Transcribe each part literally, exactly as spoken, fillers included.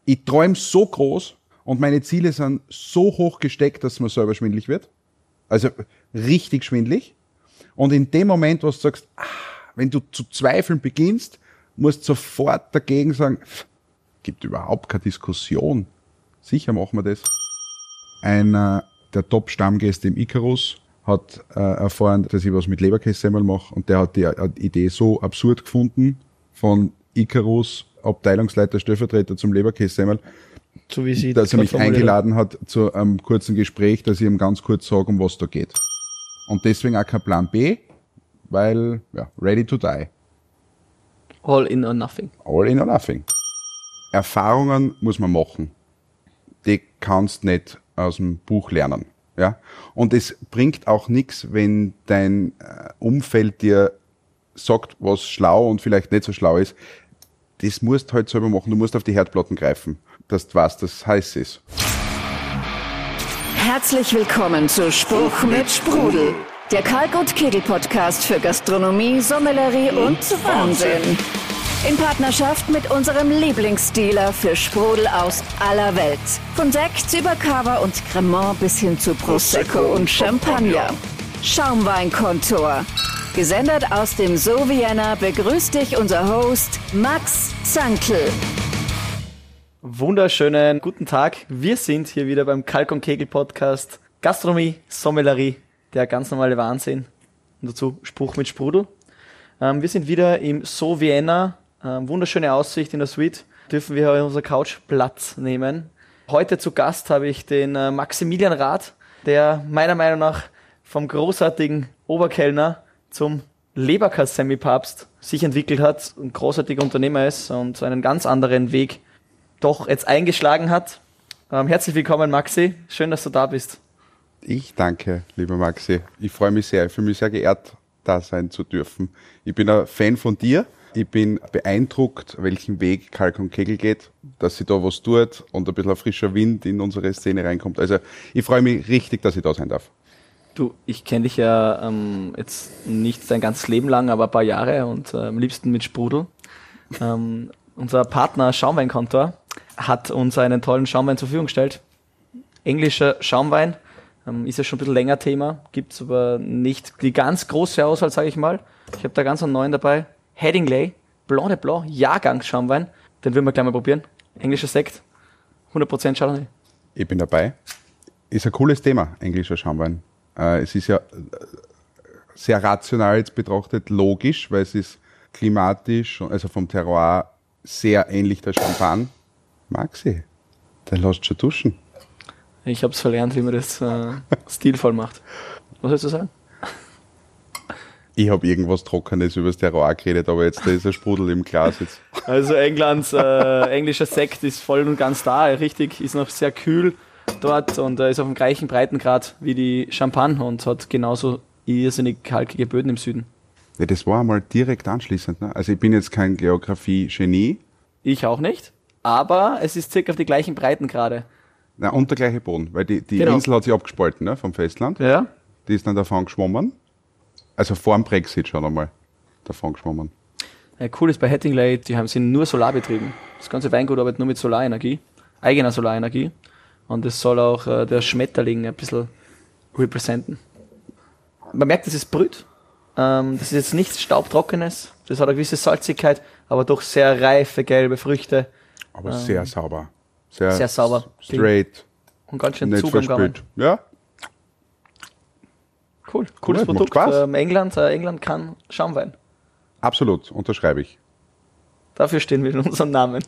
Ich träume so groß und meine Ziele sind so hoch gesteckt, dass mir selber schwindelig wird. Also richtig schwindelig. Und in dem Moment, wo du sagst, ah, wenn du zu zweifeln beginnst, musst du sofort dagegen sagen, gibt überhaupt keine Diskussion. Sicher machen wir das. Einer der Top-Stammgäste im Icarus hat äh, erfahren, dass ich was mit Leberkässemmel mache, und der hat die äh, Idee so absurd gefunden, von Icarus, Abteilungsleiter, Stellvertreter zum Leberkässemmel, so wie Sie dass er mich eingeladen hat zu einem kurzen Gespräch, dass ich ihm ganz kurz sage, um was da geht. Und deswegen auch kein Plan B, weil, ja, ready to die. All in or nothing. All in or nothing. Erfahrungen muss man machen. Die kannst nicht aus dem Buch lernen. Ja? Und es bringt auch nichts, wenn dein Umfeld dir sagt, was schlau und vielleicht nicht so schlau ist. Das musst du halt selber machen. Du musst auf die Herdplatten greifen, dass du weißt, dass es heiß ist. Herzlich willkommen zu Spruch mit Sprudel. Der Kalk und Kegel Podcast für Gastronomie, Sommelerie und Wahnsinn. In Partnerschaft mit unserem Lieblingsdealer für Sprudel aus aller Welt. Von Sekt über Cava und Cremant bis hin zu Prosecco und Champagner. Schaumweinkontor. Gesendet aus dem So Vienna begrüßt dich unser Host Max Zankl. Wunderschönen guten Tag. Wir sind hier wieder beim Kalk und Kegel Podcast. Gastronomie, Sommelerie, der ganz normale Wahnsinn. Und dazu Spruch mit Sprudel. Ähm, wir sind wieder im So Vienna. Ähm, wunderschöne Aussicht in der Suite. Dürfen wir auf unserer Couch Platz nehmen. Heute zu Gast habe ich den äh, Maximilian Rath, der meiner Meinung nach vom großartigen Oberkellner zum Leberkass-Semi-Papst sich entwickelt hat, ein großartiger Unternehmer ist und einen ganz anderen Weg doch jetzt eingeschlagen hat. Ähm, herzlich willkommen, Maxi. Schön, dass du da bist. Ich danke, lieber Maxi. Ich freue mich sehr. Ich fühle mich sehr geehrt, da sein zu dürfen. Ich bin ein Fan von dir. Ich bin beeindruckt, welchen Weg Kalk und Kegel geht, dass sie da was tut und ein bisschen ein frischer Wind in unsere Szene reinkommt. Also ich freue mich richtig, dass ich da sein darf. Du, ich kenne dich ja ähm, jetzt nicht dein ganzes Leben lang, aber ein paar Jahre und äh, am liebsten mit Sprudel. Ähm, unser Partner Schaumweinkontor hat uns einen tollen Schaumwein zur Verfügung gestellt. Englischer Schaumwein, ähm, ist ja schon ein bisschen länger Thema, gibt es aber nicht die ganz große Auswahl, sage ich mal. Ich habe da ganz einen neuen dabei. Headingley, Blanc de Blanc, Jahrgangsschaumwein. Den würden wir gleich mal probieren. Englischer Sekt, hundert Prozent Chardonnay. Ich bin dabei. Ist ein cooles Thema, englischer Schaumwein. Äh, es ist ja sehr rational jetzt betrachtet, logisch, weil es ist klimatisch, also vom Terroir sehr ähnlich der Champagne. Maxi, dann lässt schon duschen. Ich habe es verlernt, wie man das äh, stilvoll macht. Was sollst du sagen? Ich habe irgendwas Trockenes über das Terroir geredet, aber jetzt da ist ein Sprudel im Glas jetzt. Also Englands äh, englischer Sekt ist voll und ganz da, richtig, ist noch sehr kühl dort und äh, ist auf dem gleichen Breitengrad wie die Champagne und hat genauso irrsinnig kalkige Böden im Süden. Ja, das war einmal direkt anschließend. Ne? Also ich bin jetzt kein Geografie-Genie. Ich auch nicht, aber es ist circa auf die gleichen Breitengrade. Na, und der gleiche Boden, weil die, die genau. Insel hat sich abgespalten, ne, vom Festland. Ja. Die ist dann davon geschwommen. Also vor dem Brexit schon einmal davon geschwommen. Ja, cool ist bei Headingley, die haben sind nur Solarbetrieben. Das ganze Weingut arbeitet nur mit Solarenergie, eigener Solarenergie. Und das soll auch äh, der Schmetterling ein bisschen representen. Man merkt, das ist brüt. Ähm, das ist jetzt nichts Staubtrockenes. Das hat eine gewisse Salzigkeit, aber doch sehr reife, gelbe Früchte. Aber ähm, sehr sauber. Sehr, sehr sauber. Straight. Und ganz schön nicht Zug am Gaumen. Ja. Cool, cooles cool, Produkt. Ähm, England, äh, England kann Schaumwein. Absolut, unterschreibe ich. Dafür stehen wir in unserem Namen.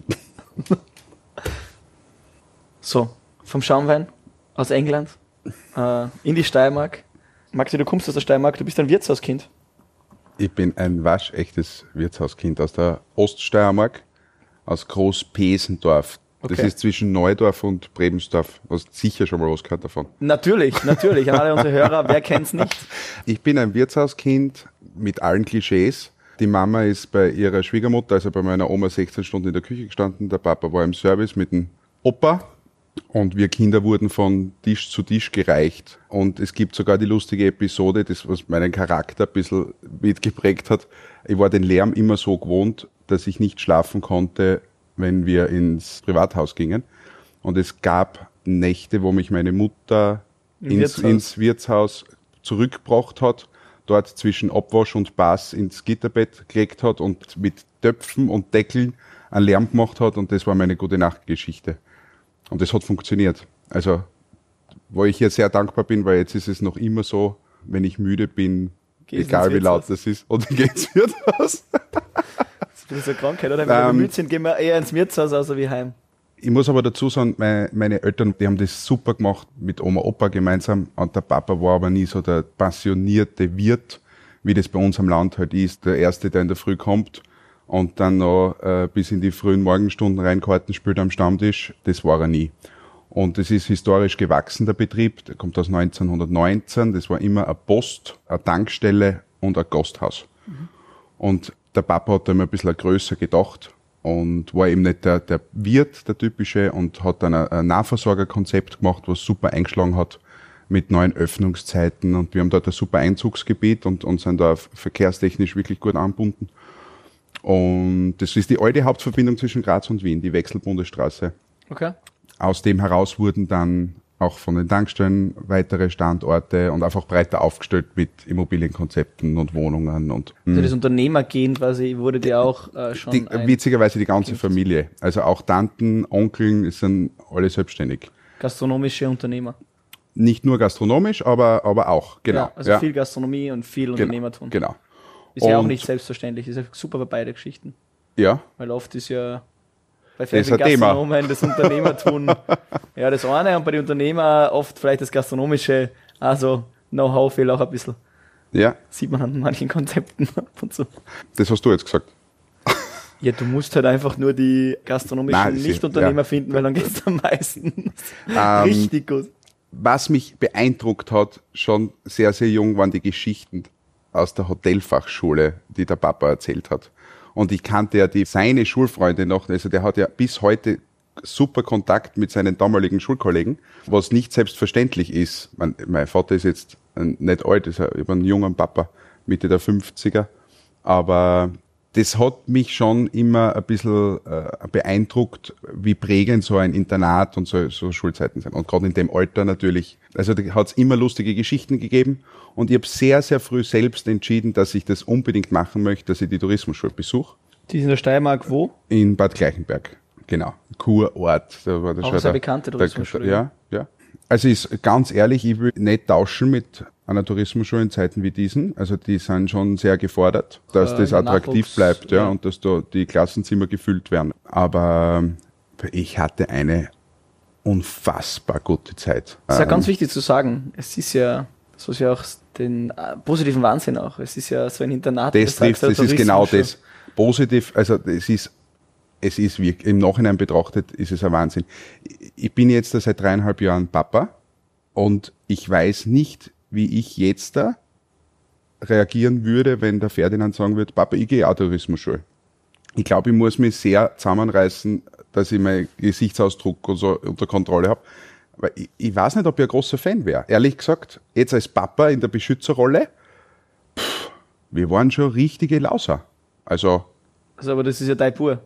So, vom Schaumwein aus England äh, in die Steiermark. Maxi, du kommst aus der Steiermark, du bist ein Wirtshauskind. Ich bin ein waschechtes Wirtshauskind aus der Oststeiermark, aus Großpesendorf. Okay. Das ist zwischen Neudorf und Brebensdorf. Du hast sicher schon mal was gehört davon. Natürlich, natürlich. An alle unsere Hörer, wer kennt's nicht? Ich bin ein Wirtshauskind mit allen Klischees. Die Mama ist bei ihrer Schwiegermutter, also bei meiner Oma, sechzehn Stunden in der Küche gestanden. Der Papa war im Service mit dem Opa. Und wir Kinder wurden von Tisch zu Tisch gereicht. Und es gibt sogar die lustige Episode, das was meinen Charakter ein bisschen mitgeprägt hat. Ich war den Lärm immer so gewohnt, dass ich nicht schlafen konnte, wenn wir ins Privathaus gingen. Und es gab Nächte, wo mich meine Mutter ins Wirtshaus, ins Wirtshaus zurückgebracht hat, dort zwischen Abwasch und Bass ins Gitterbett gelegt hat und mit Töpfen und Deckeln einen Lärm gemacht hat. Und das war meine Gute-Nacht-Geschichte. Und das hat funktioniert. Also, wo ich ihr sehr dankbar bin, weil jetzt ist es noch immer so, wenn ich müde bin, Geh's egal wie laut das ist, und ich gehe ins Wirtshaus. Das ist eine Krankheit, oder? Wenn wir ähm, müde sind, gehen wir eher ins Wirtshaus, außer wie heim. Ich muss aber dazu sagen, meine, meine Eltern, die haben das super gemacht mit Oma, Opa gemeinsam. Und der Papa war aber nie so der passionierte Wirt, wie das bei uns am Land halt ist. Der Erste, der in der Früh kommt und dann noch äh, bis in die frühen Morgenstunden rein Karten spielt am Stammtisch. Das war er nie. Und das ist historisch gewachsen, der Betrieb. Der kommt aus neunzehnhundertneunzehn. Das war immer eine Post, eine Tankstelle und ein Gasthaus. Mhm. Und der Papa hat da immer ein bisschen größer gedacht und war eben nicht der, der Wirt, der typische, und hat dann ein, ein Nahversorgerkonzept gemacht, was super eingeschlagen hat mit neuen Öffnungszeiten, und wir haben dort ein super Einzugsgebiet und, und sind da verkehrstechnisch wirklich gut angebunden. Und das ist die alte Hauptverbindung zwischen Graz und Wien, die Wechselbundesstraße. Okay. Aus dem heraus wurden dann auch von den Tankstellen weitere Standorte und einfach breiter aufgestellt mit Immobilienkonzepten und Wohnungen. Und also das Unternehmergehen quasi wurde dir auch äh, schon die, witzigerweise die ganze Familie. Also auch Tanten, Onkeln sind alle selbstständig. Gastronomische Unternehmer. Nicht nur gastronomisch, aber, aber auch, genau. Ja, also ja. Viel Gastronomie und viel genau, Unternehmertum. Genau. Ist und ja auch nicht selbstverständlich, ist ja super bei beide Geschichten. Ja. Weil oft ist ja bei vielen Gastronomen das Unternehmertun ja das eine, und bei den Unternehmern oft vielleicht das Gastronomische, also Know-how fehlt auch ein bisschen. Ja. Sieht man an manchen Konzepten ab und so. Das hast du jetzt gesagt. Ja, du musst halt einfach nur die gastronomischen Nicht-Unternehmer ja. finden, weil dann geht's am meisten. Ähm, richtig gut. Was mich beeindruckt hat, schon sehr, sehr jung, waren die Geschichten aus der Hotelfachschule, die der Papa erzählt hat. Und ich kannte ja die, seine Schulfreunde noch, also der hat ja bis heute super Kontakt mit seinen damaligen Schulkollegen, was nicht selbstverständlich ist. Mein, mein Vater ist jetzt nicht alt, ist über einen jungen Papa, Mitte der fünfziger, aber das hat mich schon immer ein bisschen äh, beeindruckt, wie prägend so ein Internat und so, so Schulzeiten sind. Und gerade in dem Alter natürlich, also da hat es immer lustige Geschichten gegeben. Und ich habe sehr, sehr früh selbst entschieden, dass ich das unbedingt machen möchte, dass ich die Tourismusschule besuche. Die ist in der Steiermark wo? In Bad Gleichenberg, genau. Kurort. Da war das auch schon sehr der, bekannte Tourismusschule. Ja, ja. Also ist ganz ehrlich, ich will nicht tauschen mit einer Tourismusschule in Zeiten wie diesen. Also die sind schon sehr gefordert, dass äh, das attraktiv Nachwuchs, bleibt, ja, ja, und dass da die Klassenzimmer gefüllt werden. Aber ich hatte eine unfassbar gute Zeit. Das ist ja ähm, ganz wichtig zu sagen. Es ist ja, so ist ja auch den äh, positiven Wahnsinn auch. Es ist ja so ein Internat. Das trifft, das ist genau das. Positiv, also es ist, es ist wirklich, im Nachhinein betrachtet, ist es ein Wahnsinn. Ich bin jetzt da seit dreieinhalb Jahren Papa und ich weiß nicht, wie ich jetzt da reagieren würde, wenn der Ferdinand sagen würde, Papa, ich gehe auch Tourismusschule. Ich glaube, ich muss mich sehr zusammenreißen, dass ich meinen Gesichtsausdruck und so unter Kontrolle habe. Weil ich, ich weiß nicht, ob ich ein großer Fan wäre. Ehrlich gesagt, jetzt als Papa in der Beschützerrolle, pff, wir waren schon richtige Lauser. Also, also aber das ist ja dein Bub.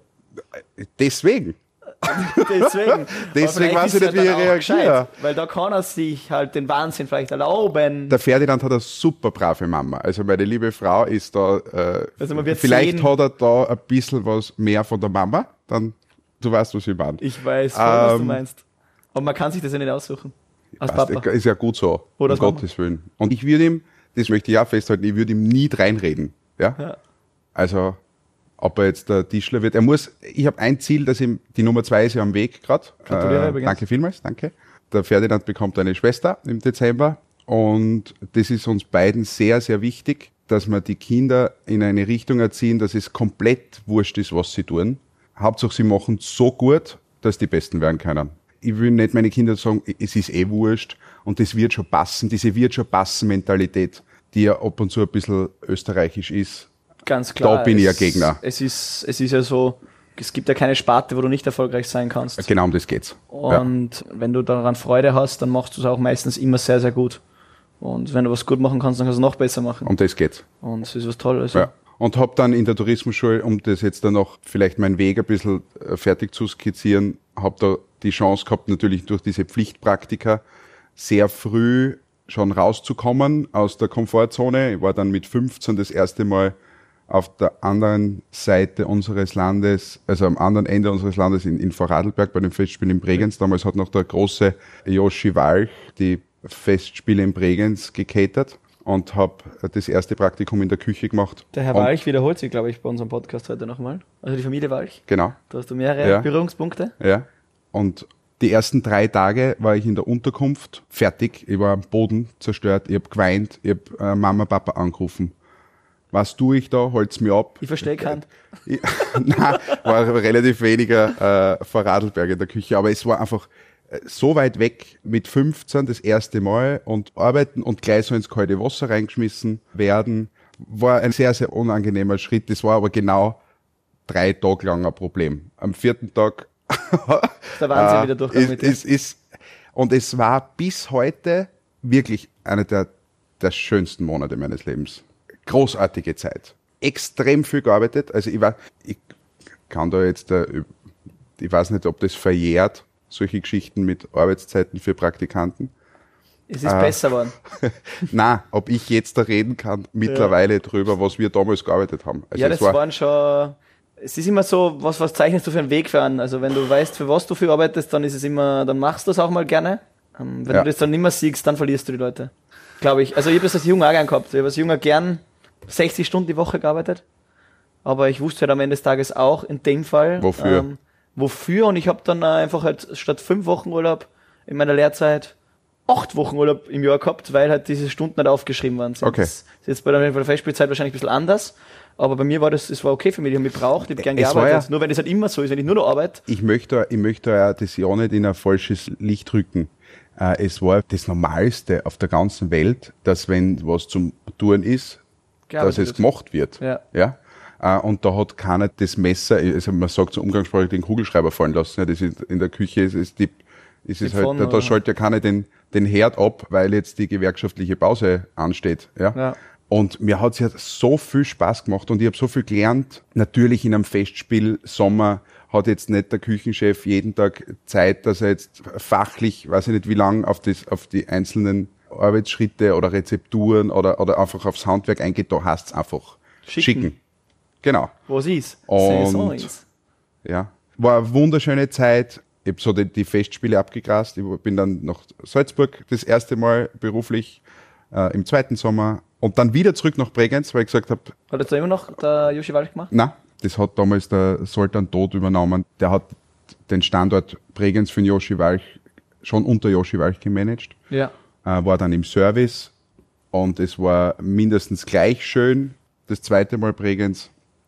Deswegen. Deswegen. Deswegen weiß ich nicht, wie ich reagiere. Weil da kann er sich halt den Wahnsinn vielleicht erlauben. Der Ferdinand hat eine super brave Mama. Also meine liebe Frau ist da, äh, also man wird vielleicht sehen, hat er da ein bisschen was mehr von der Mama. Dann, du weißt, was ich meine. Ich weiß voll, ähm, was du meinst. Aber man kann sich das ja nicht aussuchen. Als Papa. Ist ja gut so. Oder um Gottes Willen. Und ich würde ihm, das möchte ich auch festhalten, ich würde ihm nie reinreden. Ja? Ja. Also, ob er jetzt der Tischler wird. Er muss, ich habe ein Ziel, dass ihm, die Nummer zwei ist ja am Weg gerade. Äh, danke vielmals, danke. Der Ferdinand bekommt eine Schwester im Dezember und das ist uns beiden sehr, sehr wichtig, dass wir die Kinder in eine Richtung erziehen, dass es komplett wurscht ist, was sie tun. Hauptsache, sie machen so gut, dass die Besten werden können. Ich will nicht meine Kinder sagen, es ist eh wurscht und das wird schon passen, diese wird schon passen Mentalität, die ja ab und zu ein bisschen österreichisch ist. Ganz klar. Da bin ich ja Gegner. Es ist, es ist ja so, es gibt ja keine Sparte, wo du nicht erfolgreich sein kannst. Genau um das geht's. Und ja. wenn du daran Freude hast, dann machst du es auch meistens immer sehr, sehr gut. Und wenn du was gut machen kannst, dann kannst du es noch besser machen. Um das geht's. Und es ist was Tolles. Ja. Und habe dann in der Tourismusschule, um das jetzt dann noch vielleicht meinen Weg ein bisschen fertig zu skizzieren, habe da die Chance gehabt, natürlich durch diese Pflichtpraktika sehr früh schon rauszukommen aus der Komfortzone. Ich war dann mit fünfzehn das erste Mal auf der anderen Seite unseres Landes, also am anderen Ende unseres Landes in, in Vorarlberg bei den Festspielen in Bregenz. Damals hat noch der große Joshi Walch die Festspiele in Bregenz gecatert. Und habe das erste Praktikum in der Küche gemacht. Der Herr und Walch wiederholt sich, glaube ich, bei unserem Podcast heute nochmal. Also die Familie Walch. Genau. Da hast du mehrere Ja. Berührungspunkte. Ja. Und die ersten drei Tage war ich in der Unterkunft fertig. Ich war am Boden zerstört. Ich habe geweint. Ich habe äh, Mama, Papa angerufen. Was tue ich da? Holt's mir ab. Ich verstehe keinen. Ich- Nein, war relativ weniger äh, Vorarlberg in der Küche. Aber es war einfach äh, so weit weg mit fünfzehn das erste Mal und arbeiten und gleich so ins kalte Wasser reingeschmissen werden. War ein sehr, sehr unangenehmer Schritt. Das war aber genau drei Tage lang ein Problem. Am vierten Tag Der Wahnsinn äh, wieder durchgegangen ist, mit dir. ist, ist, und es war bis heute wirklich einer der, der schönsten Monate meines Lebens. Großartige Zeit. Extrem viel gearbeitet. Also ich war, ich kann da jetzt, äh, ich weiß nicht, ob das verjährt, solche Geschichten mit Arbeitszeiten für Praktikanten. Es ist äh, besser geworden. Na, ob ich jetzt da reden kann, mittlerweile drüber, was wir damals gearbeitet haben. Also Ja, es das war, waren schon. Es ist immer so, was, was zeichnest du für einen Weg für einen? Also wenn du weißt, für was du viel arbeitest, dann ist es immer, dann machst du es auch mal gerne. Ähm, wenn Ja. du das dann nicht mehr siegst, dann verlierst du die Leute. Glaube ich. Also ich habe das als Junger auch gern gehabt. Ich habe als Junger gern sechzig Stunden die Woche gearbeitet. Aber ich wusste halt am Ende des Tages auch, in dem Fall. Wofür? Ähm, wofür? Und ich habe dann äh, einfach halt statt fünf Wochen Urlaub in meiner Lehrzeit acht Wochen Urlaub im Jahr gehabt, weil halt diese Stunden nicht aufgeschrieben waren. Okay. Das ist jetzt bei der, bei der Festspielzeit wahrscheinlich ein bisschen anders. Aber bei mir war das, das war okay für mich. Ich habe mich gebraucht, ich habe gern Es war gearbeitet. ja- Nur wenn es halt immer so ist, wenn ich nur noch arbeite. ich möchte, ich möchte ja das ja nicht in ein falsches Licht rücken. Äh, es war das Normalste auf der ganzen Welt, dass wenn was zum Tun ist, dass gearbeitet es wird. gemacht wird. Ja. Ja? Äh, und da hat keiner das Messer, also man sagt so umgangssprachlich, den Kugelschreiber fallen lassen. Ja, das ist in der Küche ist es die, ist es Die halt, Pfanne, da, da oder? schaltet ja keiner den, den Herd ab, weil jetzt die gewerkschaftliche Pause ansteht. Ja? Ja. Und mir hat's ja so viel Spaß gemacht und ich habe so viel gelernt. Natürlich in einem Festspiel Sommer hat jetzt nicht der Küchenchef jeden Tag Zeit, dass er jetzt fachlich, weiß ich nicht wie lang, auf das, auf die einzelnen Arbeitsschritte oder Rezepturen oder, oder einfach aufs Handwerk eingeht. Da heißt's einfach Schicken. schicken. Genau. Was ist? Und- Saison ist. Ja. War eine wunderschöne Zeit. Ich habe so die, die Festspiele abgegrast. Ich bin dann nach Salzburg das erste Mal beruflich äh, im zweiten Sommer und dann wieder zurück nach Bregenz, weil ich gesagt habe, Hat jetzt da immer noch der Joshi Walch gemacht? na, das hat damals der Sultan Tod übernommen. Der hat den Standort Bregenz für den Joshi Walch schon unter Joshi Walch gemanagt, Ja. äh, war dann im Service und es war mindestens gleich schön, das zweite Mal Bregenz.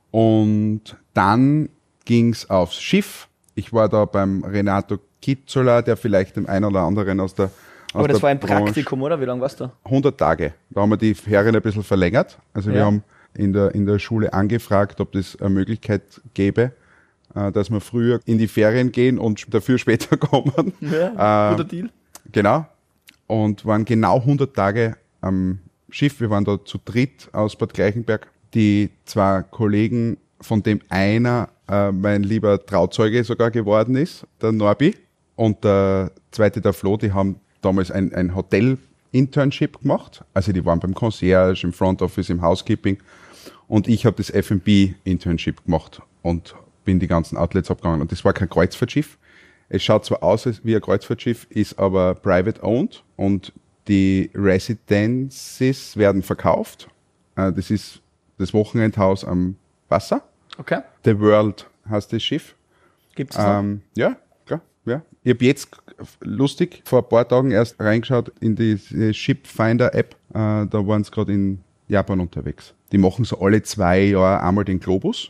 Und dann ging's aufs Schiff. Ich war da beim Renato Kizzola, der vielleicht dem einen oder anderen aus der aus Aber das der war ein Branche- Praktikum, oder? Wie lange warst du? hundert Tage. Da haben wir die Ferien ein bisschen verlängert. Also wir Ja. haben in der, in der Schule angefragt, ob das eine Möglichkeit gäbe, äh, dass wir früher in die Ferien gehen und dafür später kommen. Ja, Äh, guter Deal. Genau. Und waren genau hundert Tage am Schiff. Wir waren da zu dritt aus Bad Gleichenberg. Die zwei Kollegen, von dem einer äh, mein lieber Trauzeuge sogar geworden ist, der Norbi, und der zweite, der Flo, die haben damals ein, ein Hotel-Internship gemacht. Also die waren beim Concierge, im Front Office, im Housekeeping. Und ich habe das F und B-Internship gemacht und bin die ganzen Outlets abgegangen. Und das war kein Kreuzfahrtschiff. Es schaut zwar aus wie ein Kreuzfahrtschiff, ist aber private owned und die Residences werden verkauft. Äh, Das ist das Wochenendhaus am Wasser. Okay. The World heißt das Schiff. Gibt's noch? Ähm, ja, klar. Ja. Ich habe jetzt lustig vor ein paar Tagen erst reingeschaut in die Shipfinder-App. Äh, da waren sie gerade in Japan unterwegs. Die machen so alle zwei Jahre einmal den Globus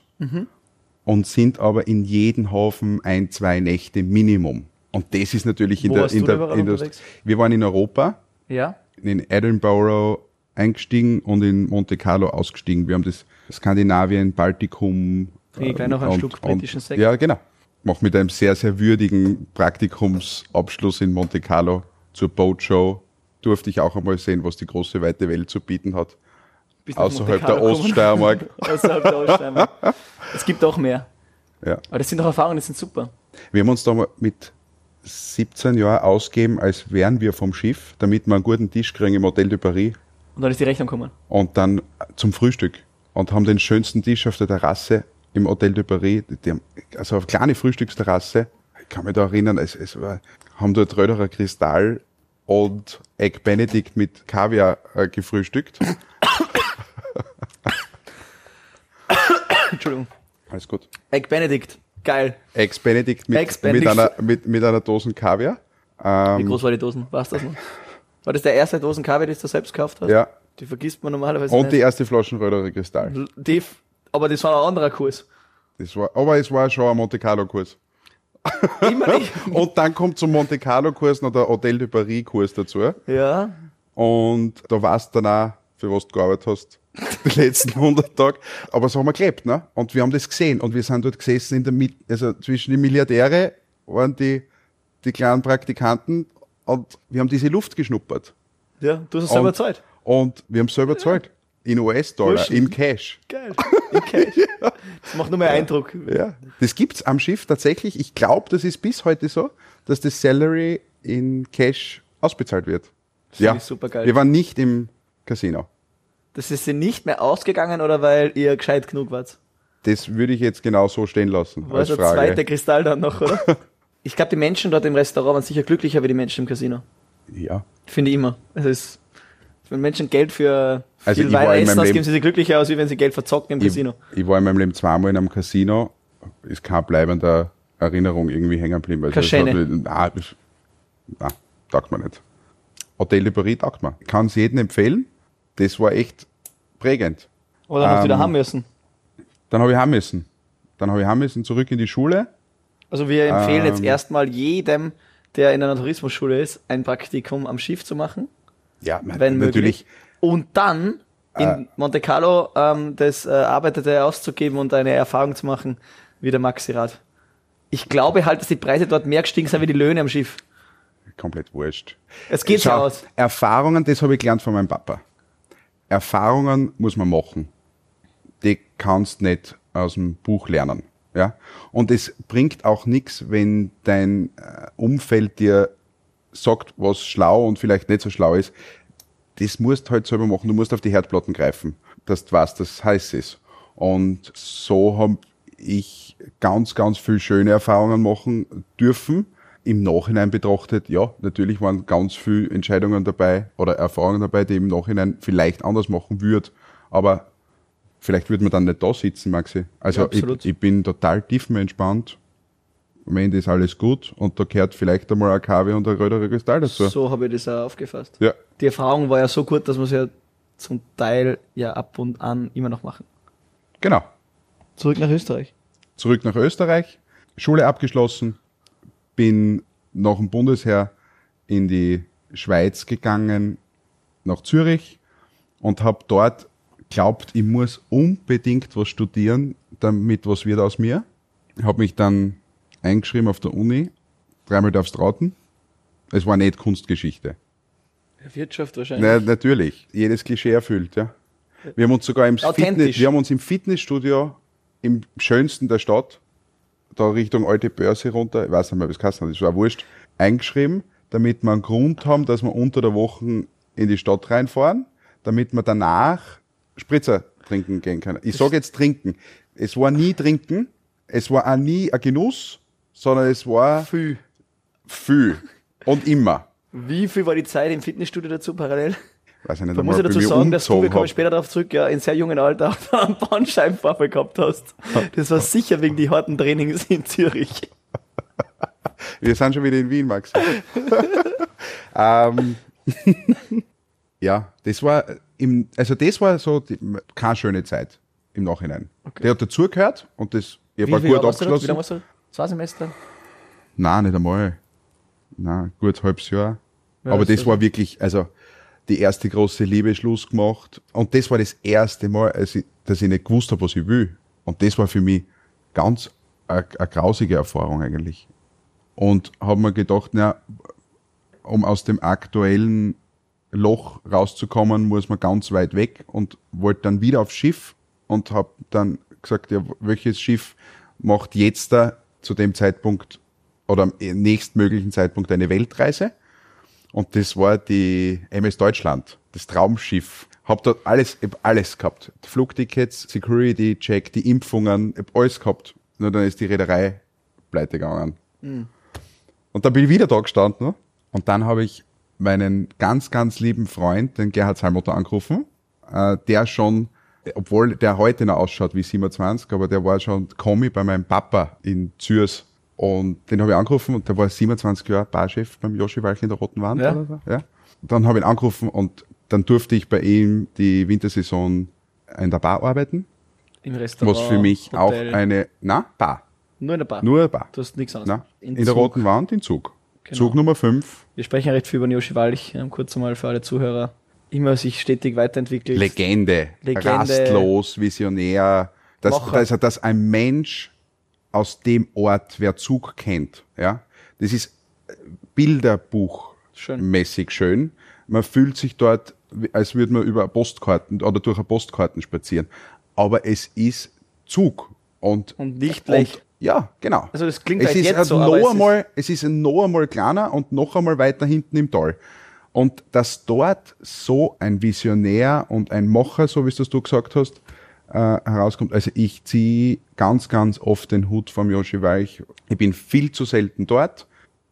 und sind aber in jedem Hafen ein, zwei Nächte Minimum. Und das ist natürlich in Wo der, warst in du der, überall in der unterwegs? wir waren in Europa, Ja. in Edinburgh eingestiegen und in Monte Carlo ausgestiegen. Wir haben das Skandinavien, Baltikum. Kriege ich gleich noch einen und- Schluck und- britischen Sekt? Ja, genau. Mach mit einem sehr, sehr würdigen Praktikumsabschluss in Monte Carlo zur Boatshow. Durfte ich auch einmal sehen, was die große, weite Welt zu bieten hat. Bist nach Monte außerhalb der Carlo gekommen? Oststeiermark. Außerhalb der Oststeiermark. Es gibt auch mehr. Ja. Aber das sind doch Erfahrungen, die sind super. Wir haben uns da mal mit siebzehn Jahren ausgegeben, als wären wir vom Schiff, damit wir einen guten Tisch kriegen im Hotel de Paris. Und dann ist die Rechnung gekommen. Und dann zum Frühstück. Und haben den schönsten Tisch auf der Terrasse im Hotel de Paris. Die haben, also auf kleine Frühstücksterrasse. Ich kann mich da erinnern, es, es war, haben dort Röderer Kristall und Egg Benedict mit Kaviar äh, gefrühstückt. Entschuldigung. Alles gut. Egg Benedict. Geil. Eggs Benedict mit, Eggs Benedict. mit, einer, mit, mit einer Dosen Kaviar. Ähm, Wie groß war die Dosen? War's das noch? War das der erste Dosen Kaviar, die du selbst gekauft hast? Ja. Die vergisst man normalerweise Und nicht. die erste Flasche Röderer Kristall. Die, aber das war ein anderer Kurs. Das war, aber es war schon ein Monte Carlo Kurs. Immer nicht. Und dann kommt zum Monte Carlo Kurs noch der Hotel de Paris Kurs dazu. Ja. Und da weißt du dann auch, für was du gearbeitet hast, die letzten hundert Tage. Aber so haben wir gelebt, ne? Und wir haben das gesehen. Und wir sind dort gesessen in der Mitte, also zwischen die Milliardäre waren die, die kleinen Praktikanten und wir haben diese Luft geschnuppert. Ja, du hast es selber Und- Zeit. Und wir haben selber gezahlt. In U S-Dollar, Wurscht. in Cash. Geil. In Cash. Das macht nur mehr Eindruck. Ja. Das gibt's am Schiff tatsächlich. Ich glaube, das ist bis heute so, dass das Salary in Cash ausbezahlt wird. finde ich supergeil. Wir waren nicht im Casino. Das ist sie nicht mehr ausgegangen oder weil ihr gescheit genug wart? Das würde ich jetzt genau so stehen lassen. War als der Frage. zweite Kristall dann noch, oder? Ich glaube, die Menschen dort im Restaurant waren sicher glücklicher wie die Menschen im Casino. Ja. Finde ich immer. Es ist, wenn Menschen Geld für Also viel ich war Wein in essen, meinem dann Leben- geben sie sich glücklicher aus, wie wenn sie Geld verzocken im Ich, Casino. ich war in meinem Leben zweimal in einem Casino. Ist keine bleibende Erinnerung irgendwie hängen geblieben. Also Keine das schöne. hat mich- Nein, das, nein, taugt mir nicht. Hotel de Paris taugt mir. Ich kann es jedem empfehlen. Das war echt prägend. Oder dann hast du wieder Ähm, haben müssen. Dann habe ich heim müssen. Dann habe ich heim müssen, zurück in die Schule. Also wir empfehlen jetzt ähm, erstmal jedem, der in einer Tourismusschule ist, ein Praktikum am Schiff zu machen, Ja, wenn möglich. Und dann in Monte Carlo ähm, das äh, Arbeitete auszugeben und eine Erfahrung zu machen, wie der Maxi-Rad. Ich glaube halt, dass die Preise dort mehr gestiegen sind wie die Löhne am Schiff. Komplett wurscht. Es geht ja Schau, aus. Erfahrungen, das habe ich gelernt von meinem Papa. Erfahrungen muss man machen. Die kannst nicht aus dem Buch lernen. Ja? Und es bringt auch nichts, wenn dein äh, Umfeld dir sagt, was schlau und vielleicht nicht so schlau ist. Das musst du halt selber machen. Du musst auf die Herdplatten greifen, dass du weißt, dass es heiß ist. Und so habe ich ganz, ganz viel schöne Erfahrungen machen dürfen. Im Nachhinein betrachtet, ja, natürlich waren ganz viele Entscheidungen dabei oder Erfahrungen dabei, die ich im Nachhinein vielleicht anders machen würde. Aber vielleicht würde man dann nicht da sitzen, Maxi. Also Ja, absolut. ich, ich bin total tiefenentspannt. Am Ende ist alles gut und da gehört vielleicht einmal ein Kaviar und ein Röderer Kristall dazu. So habe ich das auch aufgefasst. Ja, Die Erfahrung war ja so gut, dass wir es ja zum Teil ja ab und an immer noch machen. genau. Zurück nach Österreich. Zurück nach Österreich, Schule abgeschlossen, bin nach dem Bundesheer in die Schweiz gegangen, nach Zürich und habe dort glaubt, ich muss unbedingt was studieren, damit was wird aus mir. Habe mich dann eingeschrieben auf der Uni, dreimal darfst raten. Es war nicht Kunstgeschichte. Wirtschaft wahrscheinlich. Na, natürlich, jedes Klischee erfüllt, ja. Wir haben uns sogar im Authentisch. Fitness, wir haben uns im Fitnessstudio im schönsten der Stadt, da Richtung Alte Börse runter, ich weiß nicht mehr, was das heißt, das war wurscht, eingeschrieben, damit wir einen Grund haben, dass wir unter der Woche in die Stadt reinfahren, damit wir danach Spritzer trinken gehen können. Ich sage jetzt trinken. Es war nie trinken, es war auch nie ein Genuss, sondern es war Viel. viel und immer. Wie viel war die Zeit im Fitnessstudio dazu parallel? Weiß ich nicht Da muss ich einmal, dazu wie ich sagen, dass du, wir umgezogen kommen hab. später darauf zurück, ja, in sehr jungen Alter einen Bandscheibenvorfall gehabt hast. Das war sicher wegen die harten Trainings in Zürich. Wir sind schon wieder in Wien, Max. ähm, ja, das war im, also das war so die, keine schöne Zeit im Nachhinein. Okay. Der hat dazugehört und das, ich Wie war viel gut Jahre warst du dort? Wie lange abgeschlossen. warst du? Zwei Semester? Nein, nicht einmal. Nein, gut halbes Jahr. Ja, Aber das das ist war wirklich, also die erste große Liebe Schluss gemacht. Und das war das erste Mal, als ich, dass ich nicht gewusst habe, was ich will. Und das war für mich ganz eine, eine grausige Erfahrung eigentlich. Und habe mir gedacht, na, um aus dem aktuellen Loch rauszukommen, muss man ganz weit weg und wollte dann wieder aufs Schiff und habe dann gesagt, ja, welches Schiff macht jetzt da zu dem Zeitpunkt oder am nächstmöglichen Zeitpunkt eine Weltreise? Und das war die M S Deutschland, das Traumschiff. Hab dort alles, hab alles gehabt. Flugtickets, Security-Check, die Impfungen, hab alles gehabt. Nur dann ist die Reederei pleite gegangen. Mhm. Und dann bin ich wieder da gestanden. Und dann habe ich meinen ganz, ganz lieben Freund, den Gerhard Salmotter, angerufen. Äh, der schon, obwohl der heute noch ausschaut wie siebenundzwanzig, aber der war schon Kommi bei meinem Papa in Zürs. Und den habe ich angerufen und der war siebenundzwanzig Jahre Barchef beim Joshi Walch in der Roten Wand. Ja. Oder so. Ja. Dann habe ich ihn angerufen und dann durfte ich bei ihm die Wintersaison in der Bar arbeiten. Im Restaurant, was für mich Hotel. auch eine, na, Bar. Nur in der Bar? Nur eine Bar. Du hast nichts anderes? Na, in, in der Roten Wand, in Zug. Genau. Zug Nummer fünf. Wir sprechen ja recht viel über den Joshi Walch, ähm, kurz einmal für alle Zuhörer. Immer sich stetig weiterentwickelt. Legende, Legende. Rastlos, Visionär. Das, also, dass ein Mensch aus dem Ort, wer Zug kennt, ja, das ist Bilderbuchmäßig schön. Man fühlt sich dort, als würde man über Postkarten oder durch eine Postkarten spazieren. Aber es ist Zug. Und, und nicht leicht. Ja, genau. Also das klingt es halt ist jetzt so, noch aber es einmal, ist es ist noch einmal kleiner und noch einmal weiter hinten im Tal. Und dass dort so ein Visionär und ein Macher, so wie es das du gesagt hast, äh, herauskommt. Also ich ziehe ganz, ganz oft den Hut vom Joshi Walch. Ich bin viel zu selten dort,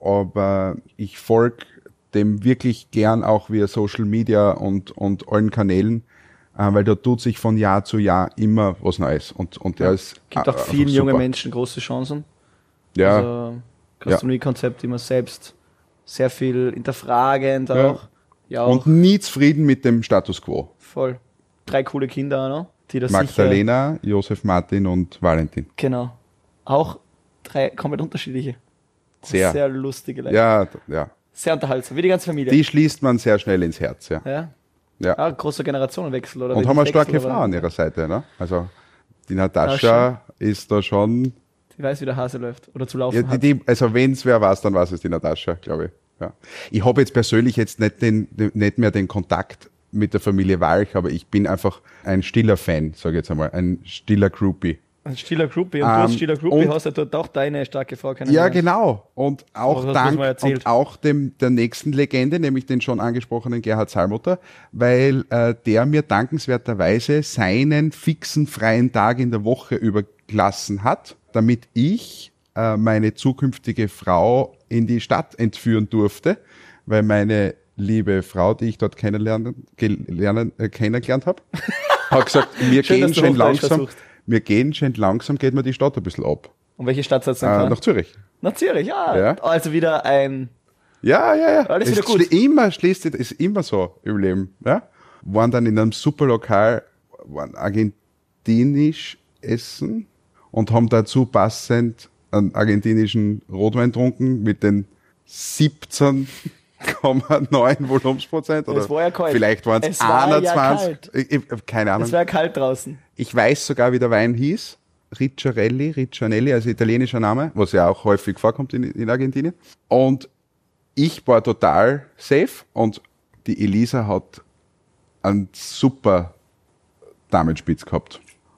aber ich folge dem wirklich gern auch via Social Media und, und allen Kanälen, äh, weil da tut sich von Jahr zu Jahr immer was Neues. Und, und der ja, ist gibt auch vielen jungen Menschen große Chancen. Ja. Also Gastronomie-Konzept immer selbst sehr viel hinterfragend auch. Ja. Ja, auch und nie zufrieden mit dem Status quo. Voll. Drei coole Kinder auch noch, die das Magdalena, sicher, Josef Martin und Valentin. Genau. Auch drei komplett unterschiedliche. Sehr. Sehr lustige Leute. Ja, ja. Sehr unterhaltsam, wie die ganze Familie. Die schließt man sehr schnell ins Herz, ja. Ja. Ja. Ah, großer Generationenwechsel, oder? Und haben eine Wechsel, starke oder? Frau an ihrer Seite, ne? Also, die Natascha ist da schon. Die weiß, wie der Hase läuft. Oder zu laufen Ja, die, hat. die, also, wenn's wer weiß, dann weiß es die Natascha, glaube ich. Ja. Ich habe jetzt persönlich jetzt nicht, den, nicht mehr den Kontakt mit der Familie Walch, aber ich bin einfach ein stiller Fan, sage ich jetzt einmal, ein stiller Groupie. Ein stiller Groupie. Und Ähm, du als stiller Groupie und- hast ja dort auch deine starke Frau Ja, kennengelernt. genau. Und auch Aber das dank muss man erzählen. und auch dem der nächsten Legende, nämlich den schon angesprochenen Gerhard Salmotter, weil äh, der mir dankenswerterweise seinen fixen freien Tag in der Woche überlassen hat, damit ich äh, meine zukünftige Frau in die Stadt entführen durfte, weil meine liebe Frau, die ich dort kennenlernen, gelernen, äh, kennengelernt habe, hat gesagt, wir Schön, dass gehen du schon Hochdeutsch langsam, versuchst. wir gehen schon langsam, geht mir die Stadt ein bisschen ab. Und welche Stadt soll es Äh, dann fahren? nach Zürich. Nach Zürich, ja. Ja. Also wieder ein... Ja, ja, ja. Alles es wieder gut. schli- Immer schließt sich, ist immer so im Leben. Ja? Waren dann in einem super Lokal, waren argentinisch essen und haben dazu passend einen argentinischen Rotwein getrunken mit den siebzehn Komma neun Volumensprozent. Oder Es war ja kalt. vielleicht waren es Es war ja einundzwanzig. kalt. Ich, ich, keine Ahnung. Es wäre kalt draußen. Ich weiß sogar, wie der Wein hieß. Ricciarelli, Riccianelli, also italienischer Name, was ja auch häufig vorkommt in, in Argentinien. Und ich war total safe und die Elisa hat einen super Damenspitz gehabt.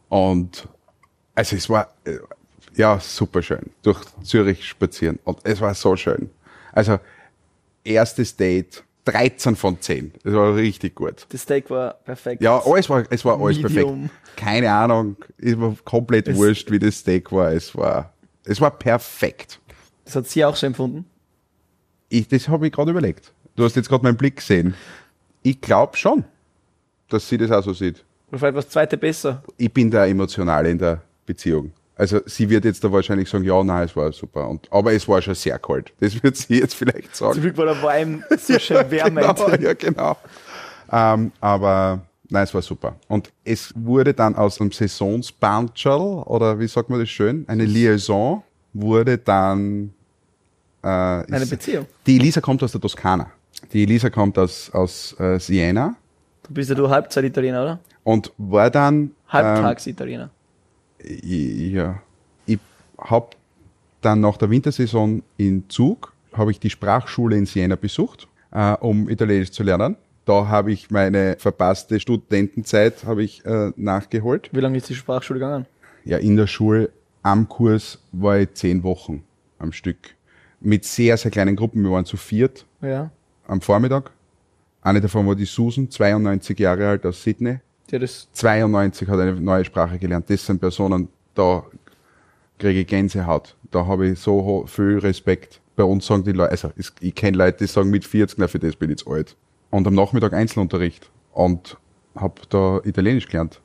Und also es war äh, ja super schön, durch Zürich spazieren und es war so schön. Also erstes Date, dreizehn von zehn. Das war richtig gut. Das Steak war perfekt. Ja, alles war, es war alles Medium. perfekt. Keine Ahnung, es war komplett Es- wurscht, wie das Steak war. Es war, es war perfekt. Das hat sie auch so empfunden. Ich, das habe ich gerade überlegt. Du hast jetzt gerade meinen Blick gesehen. Ich glaube schon, dass sie das auch so sieht. Oder vielleicht war das zweite besser. Ich bin da emotional in der Beziehung. Also sie wird jetzt da wahrscheinlich sagen, ja, nein, es war super. Und, aber es war schon sehr kalt. Das wird sie jetzt vielleicht sagen. Zum Glück war der Wein so schön wärmend. Genau, ja, genau. Ähm, aber nein, es war super. Und es wurde dann aus einem Saisonsbancherl, oder wie sagt man das schön, eine Liaison, wurde dann äh, Eine ist- Beziehung. Die Elisa kommt aus der Toskana. Die Elisa kommt aus, aus äh, Siena Du bist ja du Halbzeit-Italiener, oder? und war dann ähm, Halbtags-Italiener. ja, ich habe dann nach der Wintersaison in Zug, habe ich die Sprachschule in Siena besucht, äh, um Italienisch zu lernen. da habe ich meine verpasste Studentenzeit habe ich äh, nachgeholt. Wie lange ist die Sprachschule gegangen? Ja, in der Schule am Kurs war ich zehn Wochen am Stück. Mit sehr, sehr kleinen Gruppen. Wir waren zu viert Ja. am Vormittag. Eine davon war die Susan, zweiundneunzig Jahre alt aus Sydney. Ja, das, zweiundneunzig hat eine neue Sprache gelernt. Das sind Personen, da kriege ich Gänsehaut. Da habe ich so ho- viel Respekt. Bei uns sagen die Leute, also ich, ich kenne Leute, die sagen mit vierzig, na für das bin ich zu alt. Und am Nachmittag Einzelunterricht und habe da Italienisch gelernt.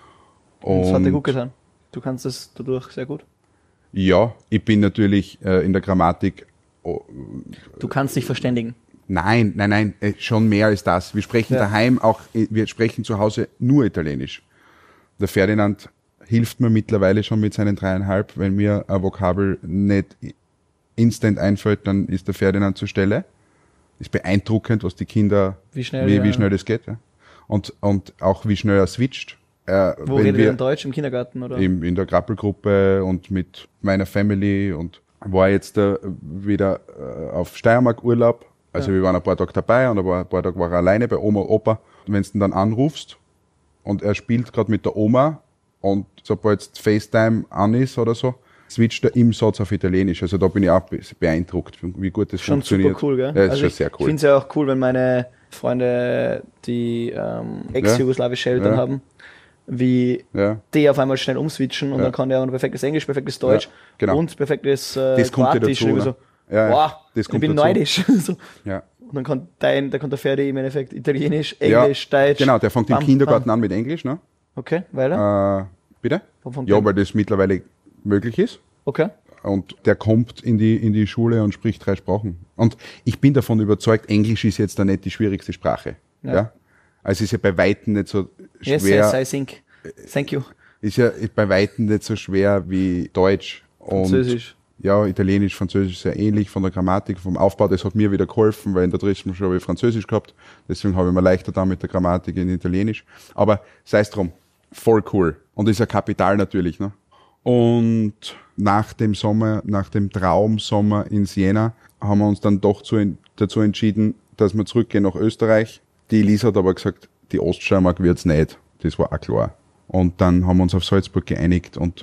das hat dir Und gut getan. Du kannst das dadurch sehr gut. ja, ich bin natürlich äh, in der Grammatik, oh, Du kannst dich verständigen. nein, nein, nein, äh, schon mehr als das. Wir sprechen Ja. daheim auch, äh, wir sprechen zu Hause nur Italienisch. Der Ferdinand hilft mir mittlerweile schon mit seinen dreieinhalb. Wenn mir ein Vokabel nicht instant einfällt, dann ist der Ferdinand zur Stelle. Ist beeindruckend, was die Kinder, Wie schnell, wie, ja. wie schnell das geht. Ja. Und, und auch wie schnell er switcht. Äh, Wo wenn redet ihr wir denn Deutsch? Im Kindergarten, oder? im, in der Grappelgruppe und mit meiner Family und war jetzt äh, wieder äh, auf Steiermark Urlaub. Also Ja. wir waren ein paar Tage dabei und ein paar, ein paar Tage war er alleine bei Oma und Opa. Und wenn du ihn dann anrufst und er spielt gerade mit der Oma und sobald es FaceTime an ist oder so, switcht er im Satz auf Italienisch. Also da bin ich auch be- beeindruckt, wie gut das Schon funktioniert. super cool, gell? Ja, ist also schon ich sehr Ich cool. finde es ja auch cool, wenn meine Freunde, die ähm, ex-jugoslawische Eltern Ja. haben, wie Ja. die auf einmal schnell umswitchen und Ja. dann kann der auch noch perfektes Englisch, perfektes Deutsch Ja, genau. und perfektes äh, Das kommt ja Kroatisch. dazu, Und ich ne? so, Ja, ja, wow, das ich kommt bin dazu. neidisch. so. Ja. Und dann kann dein, da kann der Ferdi im Endeffekt Italienisch, Ja, Englisch, Deutsch. genau, der fängt im bam, Kindergarten bam. an mit Englisch, ne? Okay, weil er? Äh, bitte? Warum fängt Ja, der- weil das mittlerweile möglich ist. Okay. Und der kommt in die, in die Schule und spricht drei Sprachen. Und ich bin davon überzeugt, Englisch ist jetzt da nicht die schwierigste Sprache. Ja. Ja. Also ist ja bei Weitem nicht so Yes, schwer, yes, I think. Thank you. ist ja bei Weitem nicht so schwer wie Deutsch. Und Französisch. ja, Italienisch, Französisch sehr ähnlich von der Grammatik, vom Aufbau. Das hat mir wieder geholfen, weil in der dritten Schule habe ich Französisch gehabt. Deswegen habe ich mir leichter da mit der Grammatik in Italienisch. Aber sei es drum, voll cool. Und ist ja Kapital natürlich, ne? Und nach dem Sommer, nach dem Traumsommer in Siena, haben wir uns dann doch zu, dazu entschieden, dass wir zurückgehen nach Österreich. Die Elisa hat aber gesagt, die Oststeiermark wird's nicht. Das war auch klar. Und dann haben wir uns auf Salzburg geeinigt. Und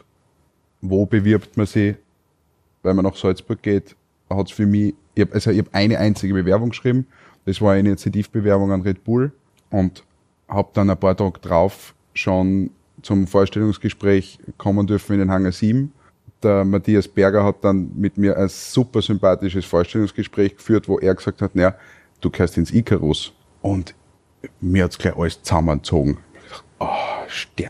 wo bewirbt man sich, wenn man nach Salzburg geht, hat's für mich, ich hab, also ich habe eine einzige Bewerbung geschrieben. Das war eine Initiativbewerbung an Red Bull. Und habe dann ein paar Tage drauf schon zum Vorstellungsgespräch kommen dürfen in den Hangar sieben. Der Matthias Berger hat dann mit mir ein super sympathisches Vorstellungsgespräch geführt, wo er gesagt hat, naja, du gehörst ins Icarus. Und mir hat's gleich alles zusammengezogen. Ich dachte, oh,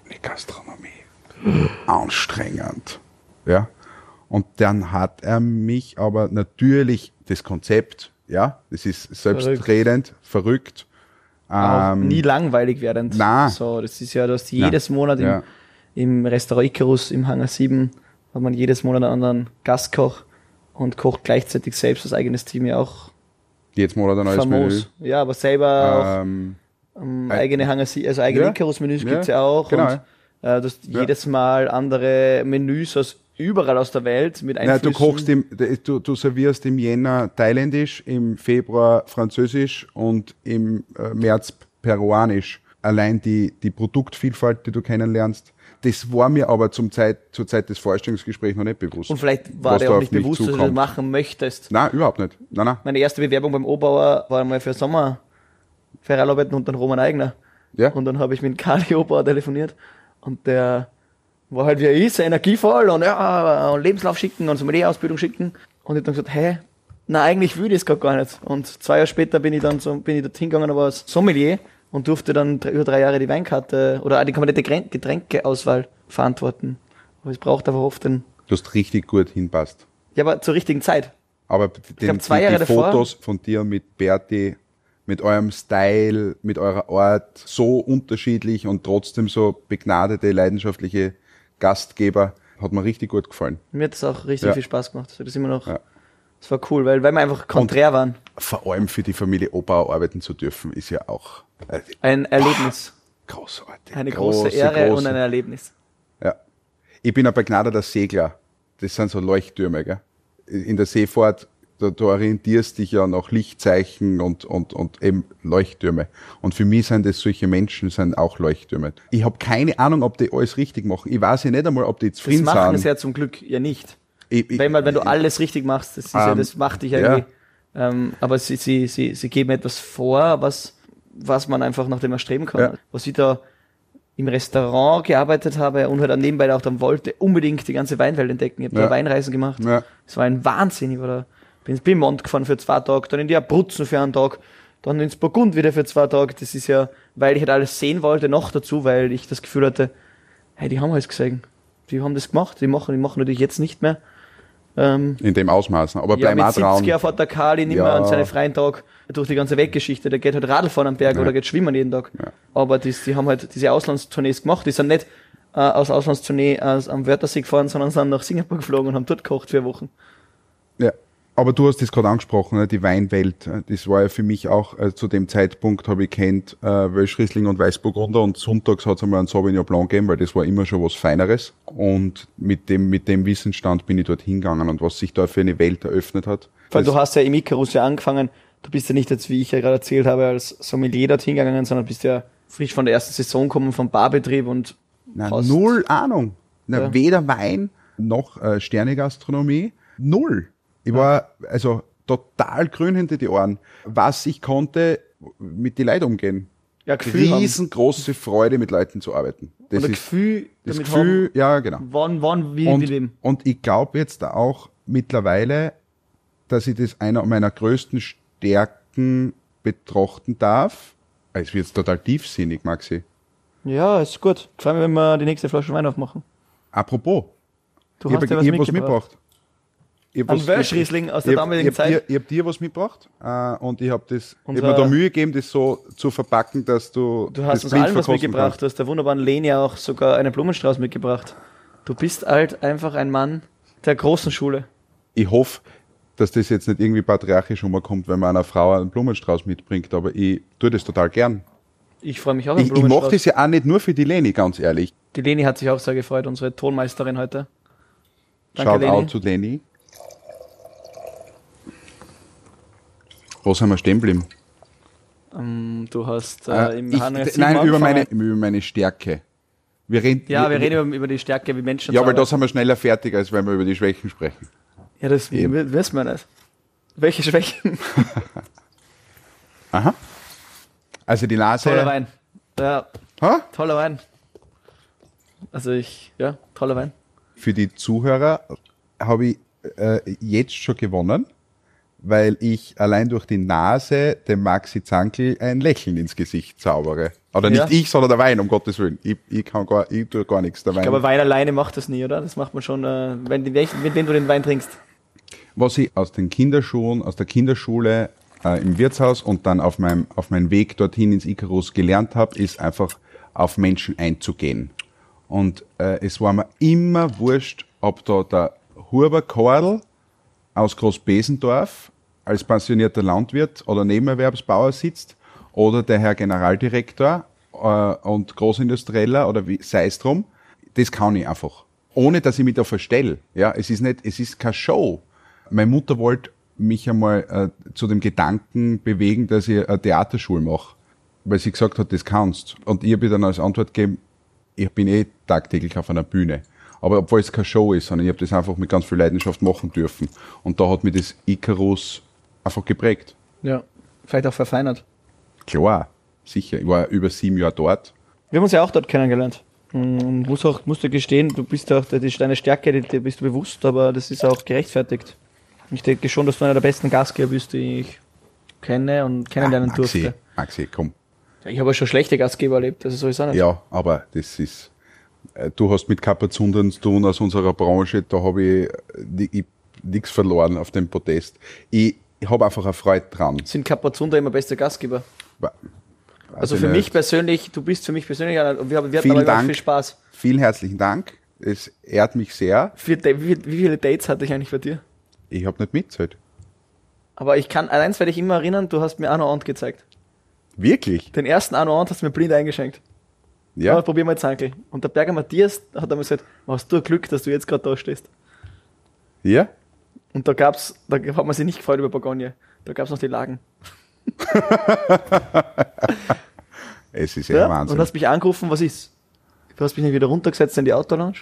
Sterne-Gastronomie. Anstrengend. Ja. Und dann hat er mich aber natürlich das Konzept, ja, das ist selbstredend, verrückt. Auch ähm, nie langweilig werdend. na. So, das ist ja, dass jedes Monat im, Ja. im Restaurant Icarus im Hangar sieben hat man jedes Monat einen anderen Gastkoch und kocht gleichzeitig selbst das eigenes Team ja auch Jetzt Monat ein neues famos. Ja, aber selber Menü. auch Ähm, ähm, eigene Hangar sieben, also eigene ja. Icarus-Menüs Ja, gibt's ja auch. genau, Und äh, du hast Ja. jedes Mal andere Menüs aus überall aus der Welt mit Nein, Einflüssen. du kochst im, du, du servierst im Jänner thailändisch, im Februar französisch und im äh, März peruanisch. Allein die, die Produktvielfalt, die du kennenlernst, das war mir aber zum Zeit, zur Zeit des Vorstellungsgesprächs noch nicht bewusst. Und vielleicht war was dir da auch auf nicht mich bewusst, dass du das zukommt. machen möchtest. Nein, überhaupt nicht. Nein, nein. Meine erste Bewerbung beim Obauer war einmal für Sommer Ferialarbeiten und dann Roman Eigner. Ja. Und dann habe ich mit Kali Obauer telefoniert und der war halt wie er ist, energievoll und ja, und Lebenslauf schicken und Sommelier-Ausbildung schicken. Und ich hab dann gesagt, hey, na eigentlich will ich es gar nicht. Und zwei Jahre später bin ich dann so, bin ich dorthin gegangen, aber als Sommelier und durfte dann drei, über drei Jahre die Weinkarte oder auch die komplette Gren- Getränkeauswahl verantworten. Aber es braucht aber oft den, Du hast richtig gut hinpasst. ja, aber zur richtigen Zeit. Aber den, glaub, zwei die, Jahre die davor- Fotos von dir mit Berti, mit eurem Style, mit eurer Art, so unterschiedlich und trotzdem so begnadete, leidenschaftliche Gastgeber, hat mir richtig gut gefallen. Mir hat das auch richtig Ja. viel Spaß gemacht. Das ist immer noch, Ja. das war cool, weil, weil wir einfach konträr waren. Vor allem für die Familie Obauer arbeiten zu dürfen, ist ja auch äh, Ein Erlebnis. großartig. Eine große Ehre und ein Erlebnis. Ja. Ich bin ein begnadeter Segler. Das sind so Leuchttürme, gell? In der Seefahrt du, du orientierst dich ja nach Lichtzeichen und, und, und eben Leuchttürme. Und für mich sind das solche Menschen, sind auch Leuchttürme. Ich habe keine Ahnung, ob die alles richtig machen. Ich weiß ja nicht einmal, ob die zufrieden sind. Das machen es ja zum Glück ja nicht. Ich, ich, wenn, man, wenn du alles richtig machst, das, ist ja, ähm, das macht dich irgendwie. ja. Ähm, aber sie, sie, sie, sie geben etwas vor, was, was man einfach nach dem erstreben kann. Ja. Was ich da im Restaurant gearbeitet habe und halt dann nebenbei auch dann wollte, unbedingt die ganze Weinwelt entdecken. Ich habe Ja. da Weinreisen gemacht. Ja. Das war ein Wahnsinn. Ich war da, bin ins Piemont gefahren für zwei Tage, dann in die Abruzzen für einen Tag, dann ins Burgund wieder für zwei Tage. Das ist ja, weil ich halt alles sehen wollte, noch dazu, weil ich das Gefühl hatte, hey, die haben alles gesehen. Die haben das gemacht, die machen, die machen natürlich jetzt nicht mehr. Ähm, in dem Ausmaß. Aber ja, bleib mal mit dran. siebzig fährt der Kali nicht Ja. mehr an seine freien Tag durch die ganze Weggeschichte. Der geht halt Radlfahren am Berg Ja. oder geht schwimmen jeden Tag. Ja. Aber die, die haben halt diese Auslandstournees gemacht. Die sind nicht äh, aus Auslandstournee aus, am Wörthersee gefahren, sondern sind nach Singapur geflogen und haben dort gekocht für Wochen. Ja, aber du hast das gerade angesprochen, ne, die Weinwelt. Das war ja für mich auch, äh, zu dem Zeitpunkt habe ich kennt äh, Welschriesling und Weißburgunder und sonntags hat es einmal einen Sauvignon Blanc gegeben, weil das war immer schon was Feineres. Und mit dem, mit dem Wissensstand bin ich dort hingegangen und was sich da für eine Welt eröffnet hat. Weil das, du hast ja im Icarus ja angefangen, du bist ja nicht jetzt, wie ich ja gerade erzählt habe, als Sommelier dort hingegangen, sondern bist ja frisch von der ersten Saison gekommen, vom Barbetrieb und na, hast- null Ahnung. Na, Ja. Weder Wein noch äh, Sternegastronomie. Null. Ich war also total grün hinter die Ohren. Was ich konnte, mit den Leuten umgehen. ja, Gefühl haben. Riesengroße Freude, mit Leuten zu arbeiten. Das Oder ist Gefühl das damit Gefühl, ja, genau. haben, wann, wann, wie, Und, wie dem. und ich glaube jetzt auch mittlerweile, dass ich das einer meiner größten Stärken betrachten darf. Es wird jetzt total tiefsinnig, Maxi. Ja, ist gut. Vor allem, wenn wir die nächste Flasche Wein aufmachen. Apropos, Du ich hast habe ja was ich hab was mitgebracht. mitgebracht. Ich hab Ein was- Welschriesling aus der ich hab- damaligen ich hab Zeit. Dir, ich habe dir was mitgebracht äh, und ich habe das, ich hab Unser- mir da Mühe gegeben, das so zu verpacken, dass du Du hast das uns blind allen was verkosten mitgebracht. kannst. Du hast der wunderbaren Leni auch sogar einen Blumenstrauß mitgebracht. Du bist halt einfach ein Mann der großen Schule. Ich hoffe, dass das jetzt nicht irgendwie patriarchisch umkommt, wenn man einer Frau einen Blumenstrauß mitbringt, aber ich tue das total gern. Ich freue mich auch am Ich, ich mache Blumenstrauß. das ja auch nicht nur für die Leni, ganz ehrlich. Die Leni hat sich auch sehr gefreut, unsere Tonmeisterin heute. Danke, Shout Leni. out zu Leni. Wo sind wir stehen geblieben? Ähm, du hast äh, Äh, im ich, H N R sieben nein, über meine, angefangen. über meine Stärke. Wir reden, Ja, wir reden über, über die Stärke, wie Menschen Ja, zu aber da arbeiten. sind wir schneller fertig, als wenn wir über die Schwächen sprechen. Ja, das Eben. w- wissen wir nicht. Welche Schwächen? Aha. Also die Nase. Toller Wein. Ja, Ha? toller Wein. Also ich, ja, toller Wein. Für die Zuhörer habe ich äh, jetzt schon gewonnen, weil ich allein durch die Nase dem Maxi Zankl ein Lächeln ins Gesicht zaubere. Oder nicht Ja. ich, sondern der Wein, um Gottes Willen. Ich, ich kann gar, ich tue gar nichts. Der Wein. Ich glaube, Wein alleine macht das nie, oder? Das macht man schon, äh, wenn, mit welchen- mit wem du den Wein trinkst. Was ich aus den Kinderschuhen, aus der Kinderschule äh, im Wirtshaus und dann auf meinem auf meinem Weg dorthin ins Icarus gelernt habe, ist einfach auf Menschen einzugehen. Und äh, es war mir immer wurscht, ob da der Huber Kordl aus Großbesendorf als pensionierter Landwirt oder Nebenerwerbsbauer sitzt oder der Herr Generaldirektor äh, und Großindustrieller oder wie sei es drum. Das kann ich einfach. Ohne, dass ich mich da verstelle. Ja, es ist nicht, es ist keine Show. Meine Mutter wollte mich einmal äh, zu dem Gedanken bewegen, dass ich eine Theaterschule mache, weil sie gesagt hat, das kannst. Und ich habe ihr dann als Antwort gegeben, ich bin eh tagtäglich auf einer Bühne. Aber obwohl es keine Show ist, sondern ich habe das einfach mit ganz viel Leidenschaft machen dürfen. Und da hat mich das Icarus einfach geprägt. Ja, vielleicht auch verfeinert. Klar, sicher. Ich war über sieben Jahre dort. Wir haben uns ja auch dort kennengelernt. Und muss auch, musst du gestehen, du bist auch, das ist deine Stärke, die, die bist du bewusst, aber das ist auch gerechtfertigt. Ich denke schon, dass du einer der besten Gastgeber bist, die ich kenne und kennenlernen Ah, Maxi, durfte. Maxi, komm. Ich habe auch schon schlechte Gastgeber erlebt, also so ist es auch nicht. Ja, aber das ist, äh, du hast mit Kapazundern zu tun aus unserer Branche, da habe ich, äh, ich nichts verloren auf dem Podest. Ich, ich habe einfach eine Freude dran. Sind Kapazunder immer beste Gastgeber? Wa- Also weiß für ich mich nicht. persönlich, du bist für mich persönlich, einer- und wir, haben- wir hatten Vielen aber immer Dank. viel Spaß. Vielen herzlichen Dank. Es ehrt mich sehr. Wie, wie, wie viele Dates hatte ich eigentlich bei dir? Ich habe nicht mitgezählt. Aber ich kann, eins werde ich immer erinnern, du hast mir Arno Ant gezeigt. Wirklich? Den ersten Arno Ant hast du mir blind eingeschenkt. Ja. Ja. Probier mal Zankel. Und der Berger Matthias hat einmal gesagt, hast du ein Glück, dass du jetzt gerade da stehst. Ja? Und da gab's, da hat man sich nicht gefreut über Bourgogne. Da gab's noch die Lagen. Es ist ja, ja Wahnsinn. Und hast mich angerufen, was ist? Du hast mich nicht wieder runtergesetzt in die Autolounge.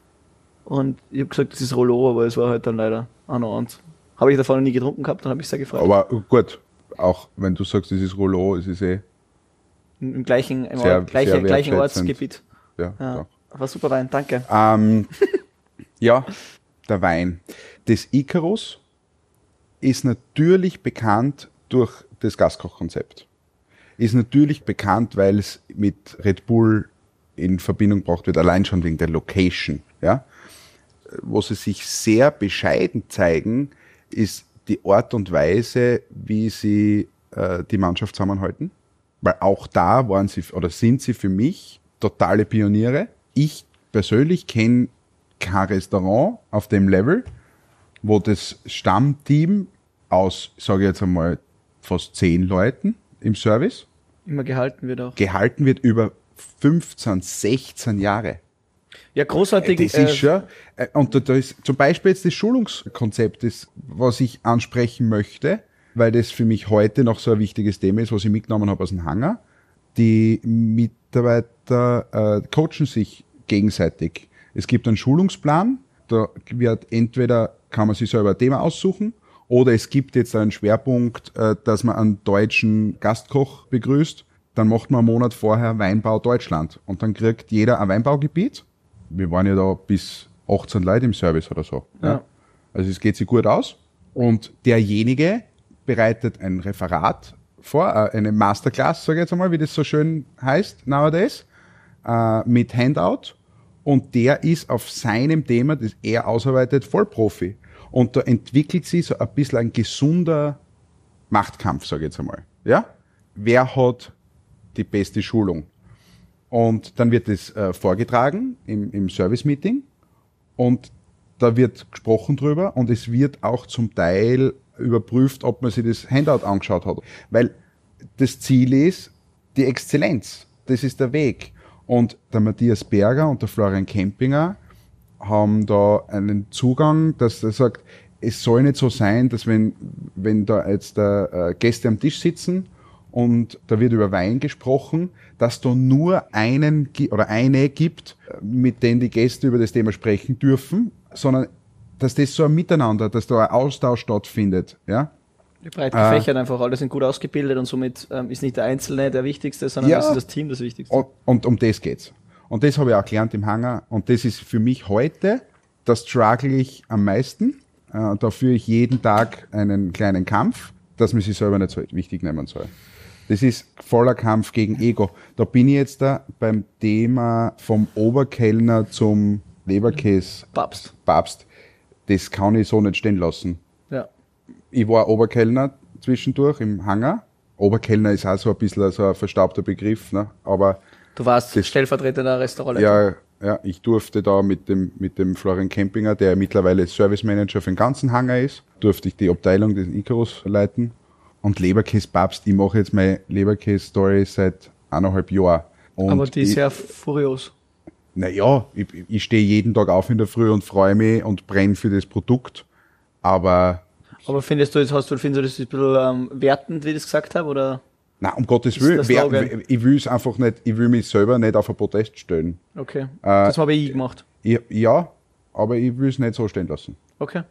Und ich habe gesagt, das ist Rollo, aber es war halt dann leider auch noch eins. Habe ich davon nie getrunken gehabt, dann habe ich sehr gefreut. Aber gut, auch wenn du sagst, es ist Rollo, es ist eh Im, im gleichen, im sehr, Ort, gleiche, sehr gleichen wertschätzend. Ortsgebiet. Ja, Ja, doch. war super Wein, danke. Ähm, ja, der Wein. Das Icarus ist natürlich bekannt durch das Gaskochkonzept. Ist natürlich bekannt, weil es mit Red Bull in Verbindung gebracht wird, allein schon wegen der Location. Ja? Wo sie sich sehr bescheiden zeigen, ist die Art und Weise, wie sie äh, die Mannschaft zusammenhalten. Weil auch da waren sie oder sind sie für mich totale Pioniere. Ich persönlich kenne kein Restaurant auf dem Level, wo das Stammteam aus, sage ich jetzt einmal, fast zehn Leuten im Service Immer gehalten wird auch. gehalten wird über fünfzehn, sechzehn Jahre. Ja, großartig. Das ist schon, äh, und da, da ist zum Beispiel jetzt das Schulungskonzept, das, was ich ansprechen möchte, weil das für mich heute noch so ein wichtiges Thema ist, was ich mitgenommen habe aus dem Hangar. Die Mitarbeiter äh, coachen sich gegenseitig. Es gibt einen Schulungsplan, da wird entweder, kann man sich selber ein Thema aussuchen, oder es gibt jetzt einen Schwerpunkt, äh, dass man einen deutschen Gastkoch begrüßt. Dann macht man einen Monat vorher Weinbau Deutschland. Und dann kriegt jeder ein Weinbaugebiet. Wir waren ja da bis achtzehn Leute im Service oder so. Ja. Ja. Also es geht sich gut aus. Und derjenige bereitet ein Referat vor, äh, eine Masterclass, sage ich jetzt einmal, wie das so schön heißt nowadays, äh, mit Handout. Und der ist auf seinem Thema, das er ausarbeitet, Vollprofi. Und da entwickelt sich so ein bisschen ein gesunder Machtkampf, sage ich jetzt einmal. Ja? Wer hat die beste Schulung? Und dann wird das äh, vorgetragen im, im Service-Meeting und da wird gesprochen drüber und es wird auch zum Teil überprüft, ob man sich das Handout angeschaut hat. Weil das Ziel ist die Exzellenz. Das ist der Weg. Und der Matthias Berger und der Florian Kempinger haben da einen Zugang, dass er sagt, es soll nicht so sein, dass wenn, wenn da jetzt äh, Gäste am Tisch sitzen und da wird über Wein gesprochen, dass da nur einen oder eine gibt, mit denen die Gäste über das Thema sprechen dürfen, sondern dass das so ein Miteinander, dass da ein Austausch stattfindet. Ja? Die breit gefächert äh, einfach, alle sind gut ausgebildet und somit ähm, ist nicht der Einzelne der Wichtigste, sondern ja, ist das Team das Wichtigste. Und, und um das geht's. Und das habe ich auch gelernt im Hangar. Und das ist für mich heute, das struggle ich am meisten. Äh, da führe ich jeden Tag einen kleinen Kampf, dass man sich selber nicht so wichtig nehmen soll. Das ist voller Kampf gegen Ego. Da bin ich jetzt da beim Thema vom Oberkellner zum Leberkäse Papst. Papst. Das kann ich so nicht stehen lassen. Ja. Ich war Oberkellner zwischendurch im Hangar. Oberkellner ist auch so ein bisschen so ein verstaubter Begriff, ne? Aber du warst das, stellvertretender Restaurantleiter. Ja, ja, ich durfte da mit dem, mit dem Florian Kempinger, der mittlerweile Service Manager für den ganzen Hangar ist, durfte ich die Abteilung des Icarus leiten. Und Leberkäse-Papst, ich mache jetzt meine Leberkäse-Story seit eineinhalb Jahren. Und aber die ist ich, sehr furios. Naja, ich, ich stehe jeden Tag auf in der Früh und freue mich und brenne für das Produkt. Aber. Aber findest du jetzt, hast du, findest du das ein bisschen ähm, wertend, wie ich das gesagt habe, oder? Nein, um Gottes Ist Willen. das Wer, Slogan? ich will es einfach nicht, ich will mich selber nicht auf ein Podest stellen. Okay. das habe ich gemacht. Ich, ja, aber ich will es nicht so stehen lassen. Okay.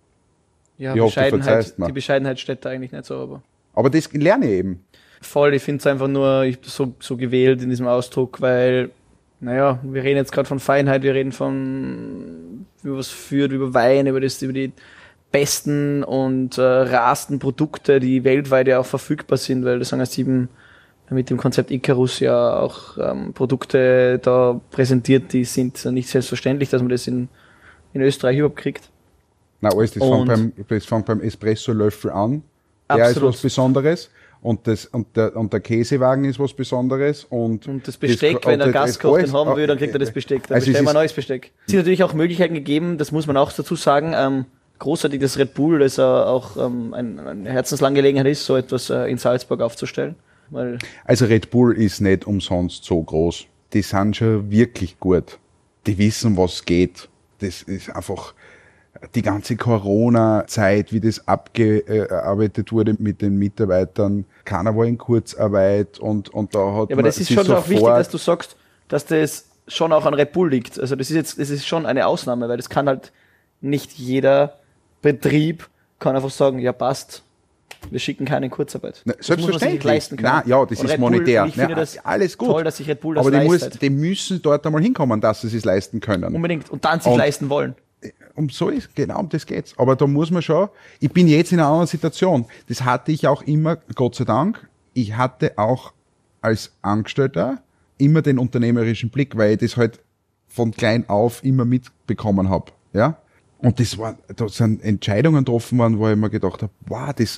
Ja, Ich hoffe, du Bescheidenheit, verzeihst mir. die Bescheidenheit steht da eigentlich nicht so, aber. Aber das lerne ich eben. Voll, ich finde es einfach nur ich, so, so gewählt in diesem Ausdruck, weil, naja, wir reden jetzt gerade von Feinheit, wir reden von, wie was führt, über Wein, über, das, über die besten und äh, rarsten Produkte, die weltweit ja auch verfügbar sind, weil das sagen heißt eben mit dem Konzept Icarus ja auch ähm, Produkte da präsentiert, die sind nicht selbstverständlich, dass man das in, in Österreich überhaupt kriegt. Na, alles, das Und- fängt beim, das fängt beim Espresso-Löffel an. Der Absolut. ist was Besonderes. Und, das, und, der, und der Käsewagen ist was Besonderes. Und, Und das Besteck, das, wenn der und das- Gastkoch alles- den haben will, dann kriegt er das Besteck. Dann Also es bestellen wir ist- ein neues Besteck. Es sind natürlich auch Möglichkeiten gegeben, das muss man auch dazu sagen, ähm, großartig das Red Bull, das ja auch ähm, ein, eine Herzensangelegenheit ist, so etwas äh, in Salzburg aufzustellen. Weil Also Red Bull ist nicht umsonst so groß. Die sind schon wirklich gut. Die wissen, was geht. Das ist einfach, die ganze Corona-Zeit, wie das abgearbeitet wurde mit den Mitarbeitern, keiner war in Kurzarbeit und, und da hat Ja, aber man das ist sich schon auch sofort, wichtig, dass du sagst, dass das schon auch an Red Bull liegt. Also das ist jetzt, das ist schon eine Ausnahme, weil das kann halt nicht jeder Betrieb kann einfach sagen, ja passt, wir schicken keinen in Kurzarbeit. Na, Das muss man sich selbstverständlich. leisten können. Nein, ja, das Und ist Red Bull, monetär. und ich finde Ja, das alles gut. toll, dass sich Red Bull das aber die, muss, leistet. die müssen dort einmal hinkommen, dass sie es leisten können. Unbedingt. Und dann sich Und- leisten wollen. Um so ist, genau um das geht's. Aber da muss man schon, ich bin jetzt in einer anderen Situation. Das hatte ich auch immer, Gott sei Dank. Ich hatte auch als Angestellter immer den unternehmerischen Blick, weil ich das halt von klein auf immer mitbekommen habe. Ja? Und das war, da sind Entscheidungen getroffen worden, wo ich mir gedacht habe, wow, das,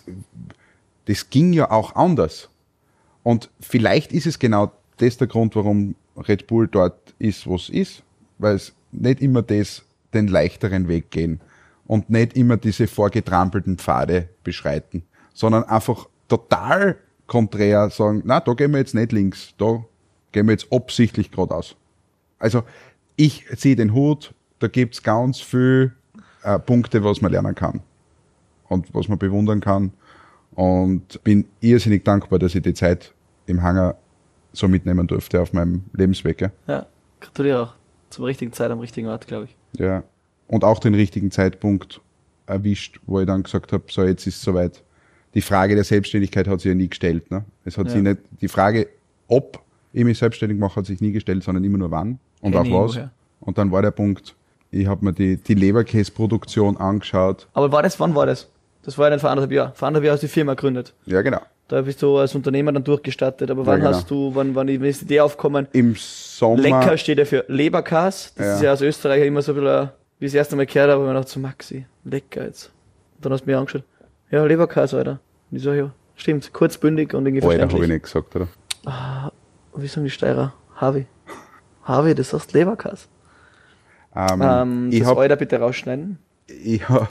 das ging ja auch anders. Und vielleicht ist es genau das der Grund, warum Red Bull dort ist, wo es ist, weil es nicht immer das, den leichteren Weg gehen und nicht immer diese vorgetrampelten Pfade beschreiten, sondern einfach total konträr sagen, na, da gehen wir jetzt nicht links, da gehen wir jetzt absichtlich geradeaus. Also ich ziehe den Hut, da gibt's ganz viel äh, Punkte, was man lernen kann und was man bewundern kann und bin irrsinnig dankbar, dass ich die Zeit im Hangar so mitnehmen durfte auf meinem Lebensweg. Ja. Ja, gratuliere auch. Zum richtigen Zeit am richtigen Ort, glaube ich. Ja, und auch den richtigen Zeitpunkt erwischt, wo ich dann gesagt habe, so jetzt ist es soweit. Die Frage der Selbstständigkeit hat sich ja nie gestellt. Ne? Es hat Ja. sich nicht, die Frage, ob ich mich selbstständig mache, hat sich nie gestellt, sondern immer nur wann und Kenn auf ich was. irgendwoher. Und dann war der Punkt, ich habe mir die, die Leberkäse-Produktion angeschaut. Aber war das, wann war das? Das war ja nicht vor anderthalb Jahren. Vor anderthalb Jahren hast du die Firma gegründet. Ja, genau. Da bist du als Unternehmer dann durchgestartet. Aber wann Ja, genau. hast du, wann, wann ist die Idee aufgekommen? Im Sommer. Lecker steht ja für Leberkas. Das Ja. ist ja aus Österreich immer so ein bisschen, wie ich das erste Mal gehört habe, habe ich mir gedacht, so Maxi, lecker jetzt. Und dann hast du mir angeschaut, ja, Leberkas, Alter. Und ich so, ja, stimmt, kurzbündig und irgendwie Alter, habe ich verständlich. nicht gesagt, oder? Und wie sagen die Steirer? Harvey. Harvey, das heißt Leberkas. Ähm, Ähm, ich das habe Alter bitte rausschneiden. ich hab,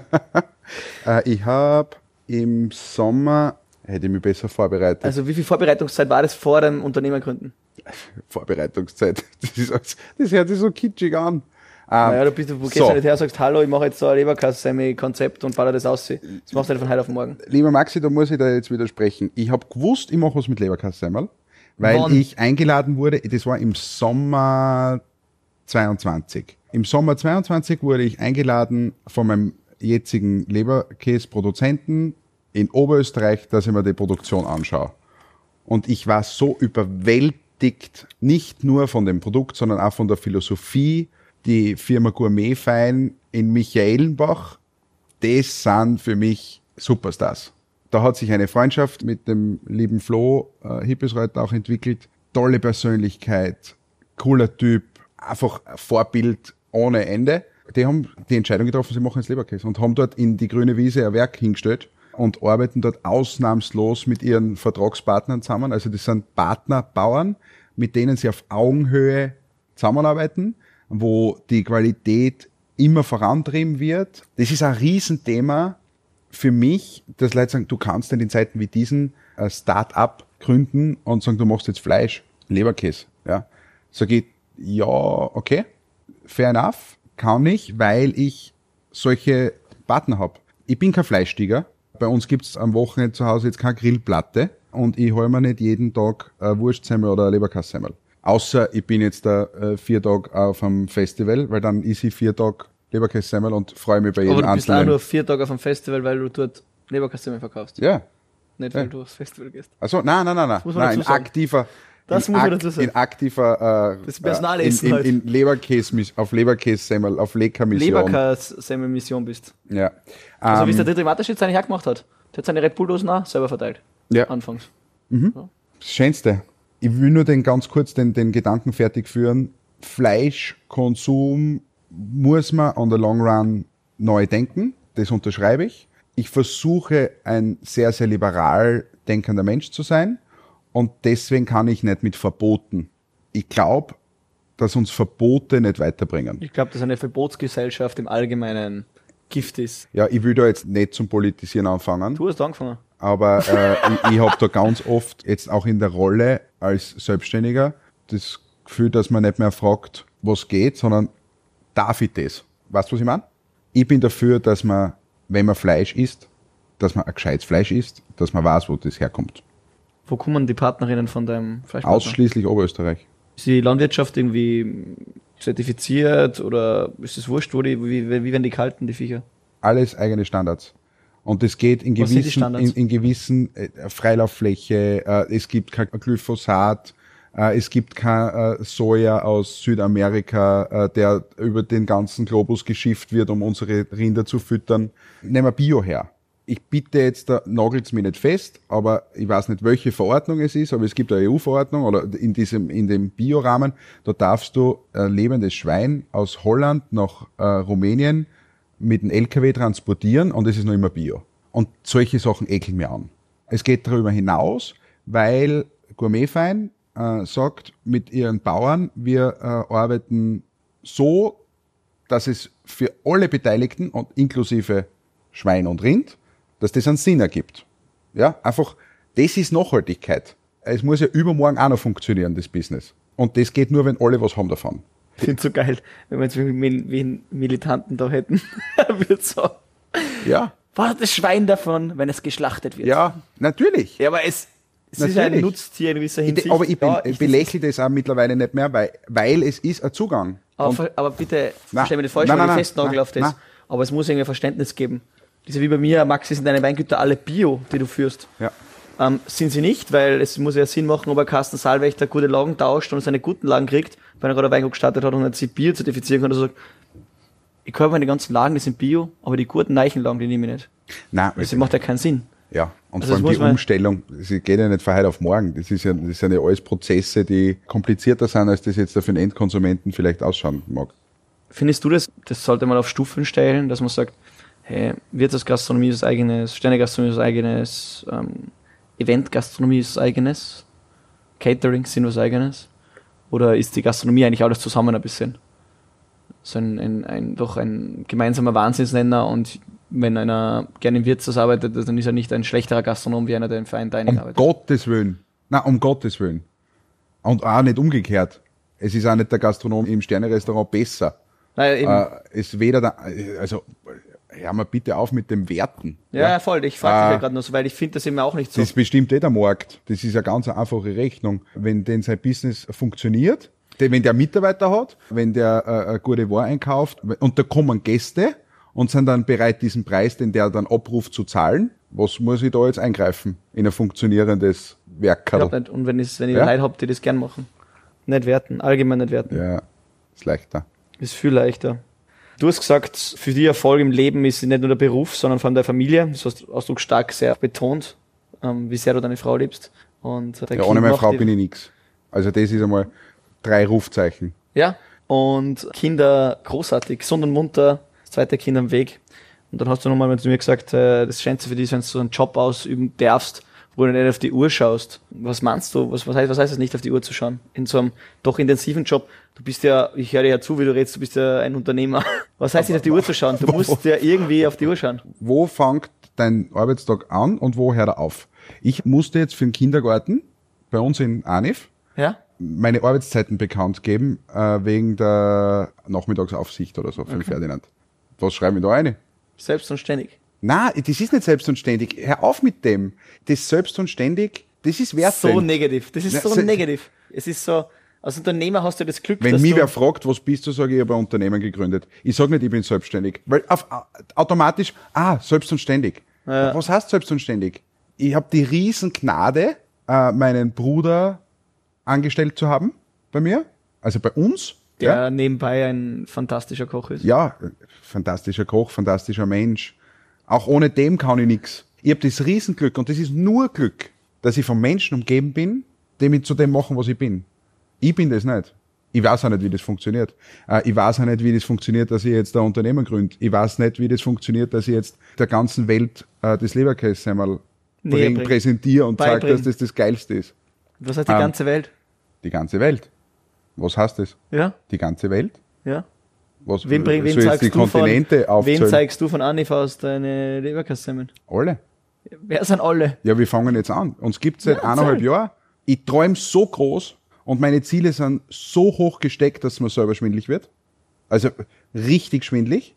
äh, ich hab im Sommer, hätte ich mich besser vorbereitet. Also wie viel Vorbereitungszeit war das vor dem Unternehmergründen? Vorbereitungszeit. Das, ist, alles- das hört sich so kitschig an. Ähm, Naja, du, bist, du gehst so. ja nicht her und sagst, hallo, ich mache jetzt so ein Leberkas-Konzept und baller das aus. Das machst du nicht von heute auf morgen. Lieber Maxi, da muss ich da jetzt widersprechen. Ich habe gewusst, ich mache was mit Leberkassemmel, weil Wann? ich eingeladen wurde, das war im Sommer zweiundzwanzig. Im Sommer zweiundzwanzig wurde ich eingeladen von meinem jetzigen Leberkäse-Produzenten in Oberösterreich, dass ich mir die Produktion anschaue. Und ich war so überwältigt, nicht nur von dem Produkt, sondern auch von der Philosophie. Die Firma Gourmet Fein in Michaelenbach, das sind für mich Superstars. Da hat sich eine Freundschaft mit dem lieben Flo äh, Hippesreuter auch entwickelt. Tolle Persönlichkeit, cooler Typ, einfach ein Vorbild ohne Ende. Die haben die Entscheidung getroffen, sie machen jetzt Leberkäse und haben dort in die grüne Wiese ein Werk hingestellt und arbeiten dort ausnahmslos mit ihren Vertragspartnern zusammen. Also das sind Partnerbauern, mit denen sie auf Augenhöhe zusammenarbeiten, wo die Qualität immer vorantrieben wird. Das ist ein Riesenthema für mich, dass Leute sagen, du kannst nicht in Zeiten wie diesen ein Start-up gründen und sagen, du machst jetzt Fleisch, Leberkäse. Ja. Sag ich, ja, okay, fair enough, kann ich, weil ich solche Partner habe. Ich bin kein Fleischtiger. Bei uns gibt's am Wochenende zu Hause jetzt keine Grillplatte und ich hole mir nicht jeden Tag ein Wurstsemmel oder ein Leberkassemmel. Außer ich bin jetzt da äh, vier Tage auf einem Festival, weil dann ist ich vier Tage Leberkässemmel und freue mich bei jedem Aber du bist auch einzelnen. nur vier Tage auf dem Festival, weil du dort Leberkassemmel verkaufst. Ja. Nicht, weil Ja. du aufs Festival gehst. Also nein, nein, nein, nein. muss man nein dazu in sagen. aktiver, Das in, muss man akt- dazu sagen. in aktiver, äh, Das Personalessen in, halt. in, in Leberkäse, auf Leberkässemmel, auf Lecker-Mission. Leberkassemmel-Mission bist. Ja. Also wie es Ähm, der dritte Matesch jetzt eigentlich auch gemacht hat. Der hat seine Red Bull-Dosen auch selber verteilt. ja. Anfangs. Das Schönste. Ich will nur den ganz kurz den, den Gedanken fertig führen. Fleischkonsum muss man on the long run neu denken. Das unterschreibe ich. Ich versuche, ein sehr, sehr liberal denkender Mensch zu sein. Und deswegen kann ich nicht mit Verboten. Ich glaube, dass uns Verbote nicht weiterbringen. Ich glaube, dass eine Verbotsgesellschaft im Allgemeinen Gift ist. Ja, ich will da jetzt nicht zum Politisieren anfangen. Du hast angefangen. Aber äh, ich, ich habe da ganz oft jetzt auch in der Rolle als Selbstständiger das Gefühl, dass man nicht mehr fragt, was geht, sondern darf ich das? Weißt du, was ich meine? Ich bin dafür, dass man, wenn man Fleisch isst, dass man ein gescheites Fleisch isst, dass man weiß, wo das herkommt. Wo kommen die Partnerinnen von deinem Fleischpartner? Ausschließlich Oberösterreich. Ist die Landwirtschaft irgendwie zertifiziert oder ist es wurscht, wo die, wie, wie werden die gehalten, die Viecher? Alles eigene Standards. Und das geht in Was sind die gewissen, Standards? in, in gewissen äh, Freilauffläche, äh, es gibt kein Glyphosat, äh, es gibt kein äh, Soja aus Südamerika, äh, der über den ganzen Globus geschifft wird, um unsere Rinder zu füttern. Nehmen wir Bio her. Ich bitte jetzt, da nagelt's mir nicht fest, aber ich weiß nicht, welche Verordnung es ist, aber es gibt eine E U-Verordnung oder in diesem, in dem Bio-Rahmen, da darfst du ein lebendes Schwein aus Holland nach äh, Rumänien mit einem L K W transportieren und es ist noch immer Bio. Und solche Sachen ekeln mir an. Es geht darüber hinaus, weil Gourmetfein äh, sagt mit ihren Bauern, wir äh, arbeiten so, dass es für alle Beteiligten und inklusive Schwein und Rind, dass das einen Sinn ergibt. Ja, einfach, das ist Nachhaltigkeit. Es muss ja übermorgen auch noch funktionieren, das Business. Und das geht nur, wenn alle was haben davon. Ich finde so geil, wenn wir jetzt wie einen Militanten da hätten, würde so, Ja, was hat das Schwein davon, wenn es geschlachtet wird? ja, natürlich. Ja, aber es, es ist Natürlich. ein Nutztier in gewisser Ich, Hinsicht. aber ich, be Ja, ich belächle das auch mittlerweile nicht mehr, weil, weil es ist ein Zugang. Aber, Und ver- aber bitte, Nein. versteh mir nicht falsch, Nein, weil nein, ich nein, festnagel nein, auf das. nein. Aber es muss irgendwie ein Verständnis geben. Das ist ja wie bei mir, Max, sind deine Weingüter alle Bio, die du führst. ja. Ähm, sind sie nicht, weil es muss ja Sinn machen, ob ein Carsten Saalwächter gute Lagen tauscht und seine guten Lagen kriegt, weil er gerade ein Weingut gestartet hat und nicht sie Bio zertifizieren kann, und sagt, ich kaufe meine ganzen Lagen, die sind Bio, aber die guten Neichenlagen, die nehme ich nicht. Nein, Das macht ja keinen Sinn. ja. Und Also das vor allem muss die man- Umstellung, das geht ja nicht von heute auf morgen. Das ist ja, das sind ja alles Prozesse, die komplizierter sind, als das jetzt für den Endkonsumenten vielleicht ausschauen mag. Findest du das, das sollte man auf Stufen stellen, dass man sagt, hey, Wirtsgastronomie ist was eigenes, Sternegastronomie ist was eigenes, ähm, Eventgastronomie ist was eigenes, Catering sind was eigenes? Oder ist die Gastronomie eigentlich alles zusammen ein bisschen? So ein, ein, ein doch ein gemeinsamer Wahnsinnsnenner, und wenn einer gerne im Wirtshaus arbeitet, dann ist er nicht ein schlechterer Gastronom wie einer, der im Fine Dining Um arbeitet. Gottes Willen. Nein, um Gottes Willen. Und auch nicht umgekehrt. Es ist auch nicht der Gastronom im Sternerestaurant besser. Nein, eben, Äh, ist weder der, also, hör mal bitte auf mit dem Werten. ja, voll, ich frage dich Ah. ja gerade nur so, weil ich finde das eben auch nicht so. Das bestimmt eh der Markt. Das ist eine ganz einfache Rechnung. Wenn denn sein Business funktioniert, der- wenn der Mitarbeiter hat, wenn der äh, eine gute Ware einkauft und da kommen Gäste und sind dann bereit, diesen Preis, den der dann abruft, zu zahlen, was muss ich da jetzt eingreifen in ein funktionierendes Ich Werkerl? glaub nicht. Und wenn, ich, wenn ich Ja? Leute habe, die das gern machen. Nicht werten, allgemein nicht werten. Ja, ist leichter. Ist viel leichter. Du hast gesagt, für die Erfolg im Leben ist nicht nur der Beruf, sondern vor allem der Familie. Das hast du ausdrucksstark sehr betont, ähm, wie sehr du deine Frau liebst. Und dein Ja, Kind ohne meine macht Frau die- bin ich nix. Also das ist einmal drei Rufzeichen. Ja, und Kinder großartig, gesund und munter, das zweite Kind am Weg. Und dann hast du nochmal zu mir gesagt, äh, das Schönste für dich, wenn du so einen Job ausüben darfst, wo du nicht auf die Uhr schaust. Was meinst du? Was, was heißt, was heißt das, nicht auf die Uhr zu schauen? In so einem doch intensiven Job. Du bist ja, ich höre dir ja zu, wie du redest, du bist ja ein Unternehmer. Was heißt nicht auf die Uhr zu schauen? Du musst ja irgendwie auf die Uhr schauen. Wo fängt dein Arbeitstag an und wo hört er auf? Ich musste jetzt für den Kindergarten bei uns in Anif Ja? meine Arbeitszeiten bekannt geben, äh, wegen der Nachmittagsaufsicht oder so für den Ferdinand. Was schreiben wir da rein? Selbst und ständig. Nein, das ist nicht selbst und ständig. Hör auf mit dem. Das selbst und ständig, das ist wertvoll. So negativ. Das ist Ja, so se- negativ. Es ist so, als Unternehmer hast du das Glück, Wenn dass mich du... wer fragt, was bist du, sage ich, ich habe ein Unternehmen gegründet. Ich sage nicht, ich bin selbstständig. Weil auf, automatisch, ah, selbst und ständig. Ja. Was heißt selbst und ständig? Ich habe die Riesengnade, äh, meinen Bruder angestellt zu haben bei mir, also bei uns. der ja, nebenbei ein fantastischer Koch ist. ja, fantastischer Koch, fantastischer Mensch. Auch ohne dem kann ich nix. Ich habe das Riesenglück, und das ist nur Glück, dass ich von Menschen umgeben bin, die mich zu dem machen, was ich bin. Ich bin das nicht. Ich weiß auch nicht, wie das funktioniert. Äh, Ich weiß auch nicht, wie das funktioniert, dass ich jetzt ein Unternehmen gründe. Ich weiß nicht, wie das funktioniert, dass ich jetzt der ganzen Welt äh, das Leberkäse einmal Näher bring, bringen. präsentiere und sage, Beibringen. dass das das Geilste ist. Was heißt die Ähm, ganze Welt? Die ganze Welt. Was heißt das? Ja? Die ganze Welt? Ja? Was, Wen, bring, wen, soll ich jetzt zeigst die du von, Kontinente wen aufzählen? zeigst du von Anif aus deine Leberkassemmeln? Alle. Wer sind alle? Ja, wir fangen jetzt an. Uns gibt's seit Ja, eineinhalb erzähl. Jahren. Ich träume so groß und meine Ziele sind so hoch gesteckt, dass mir selber schwindlig wird. Also richtig schwindlig.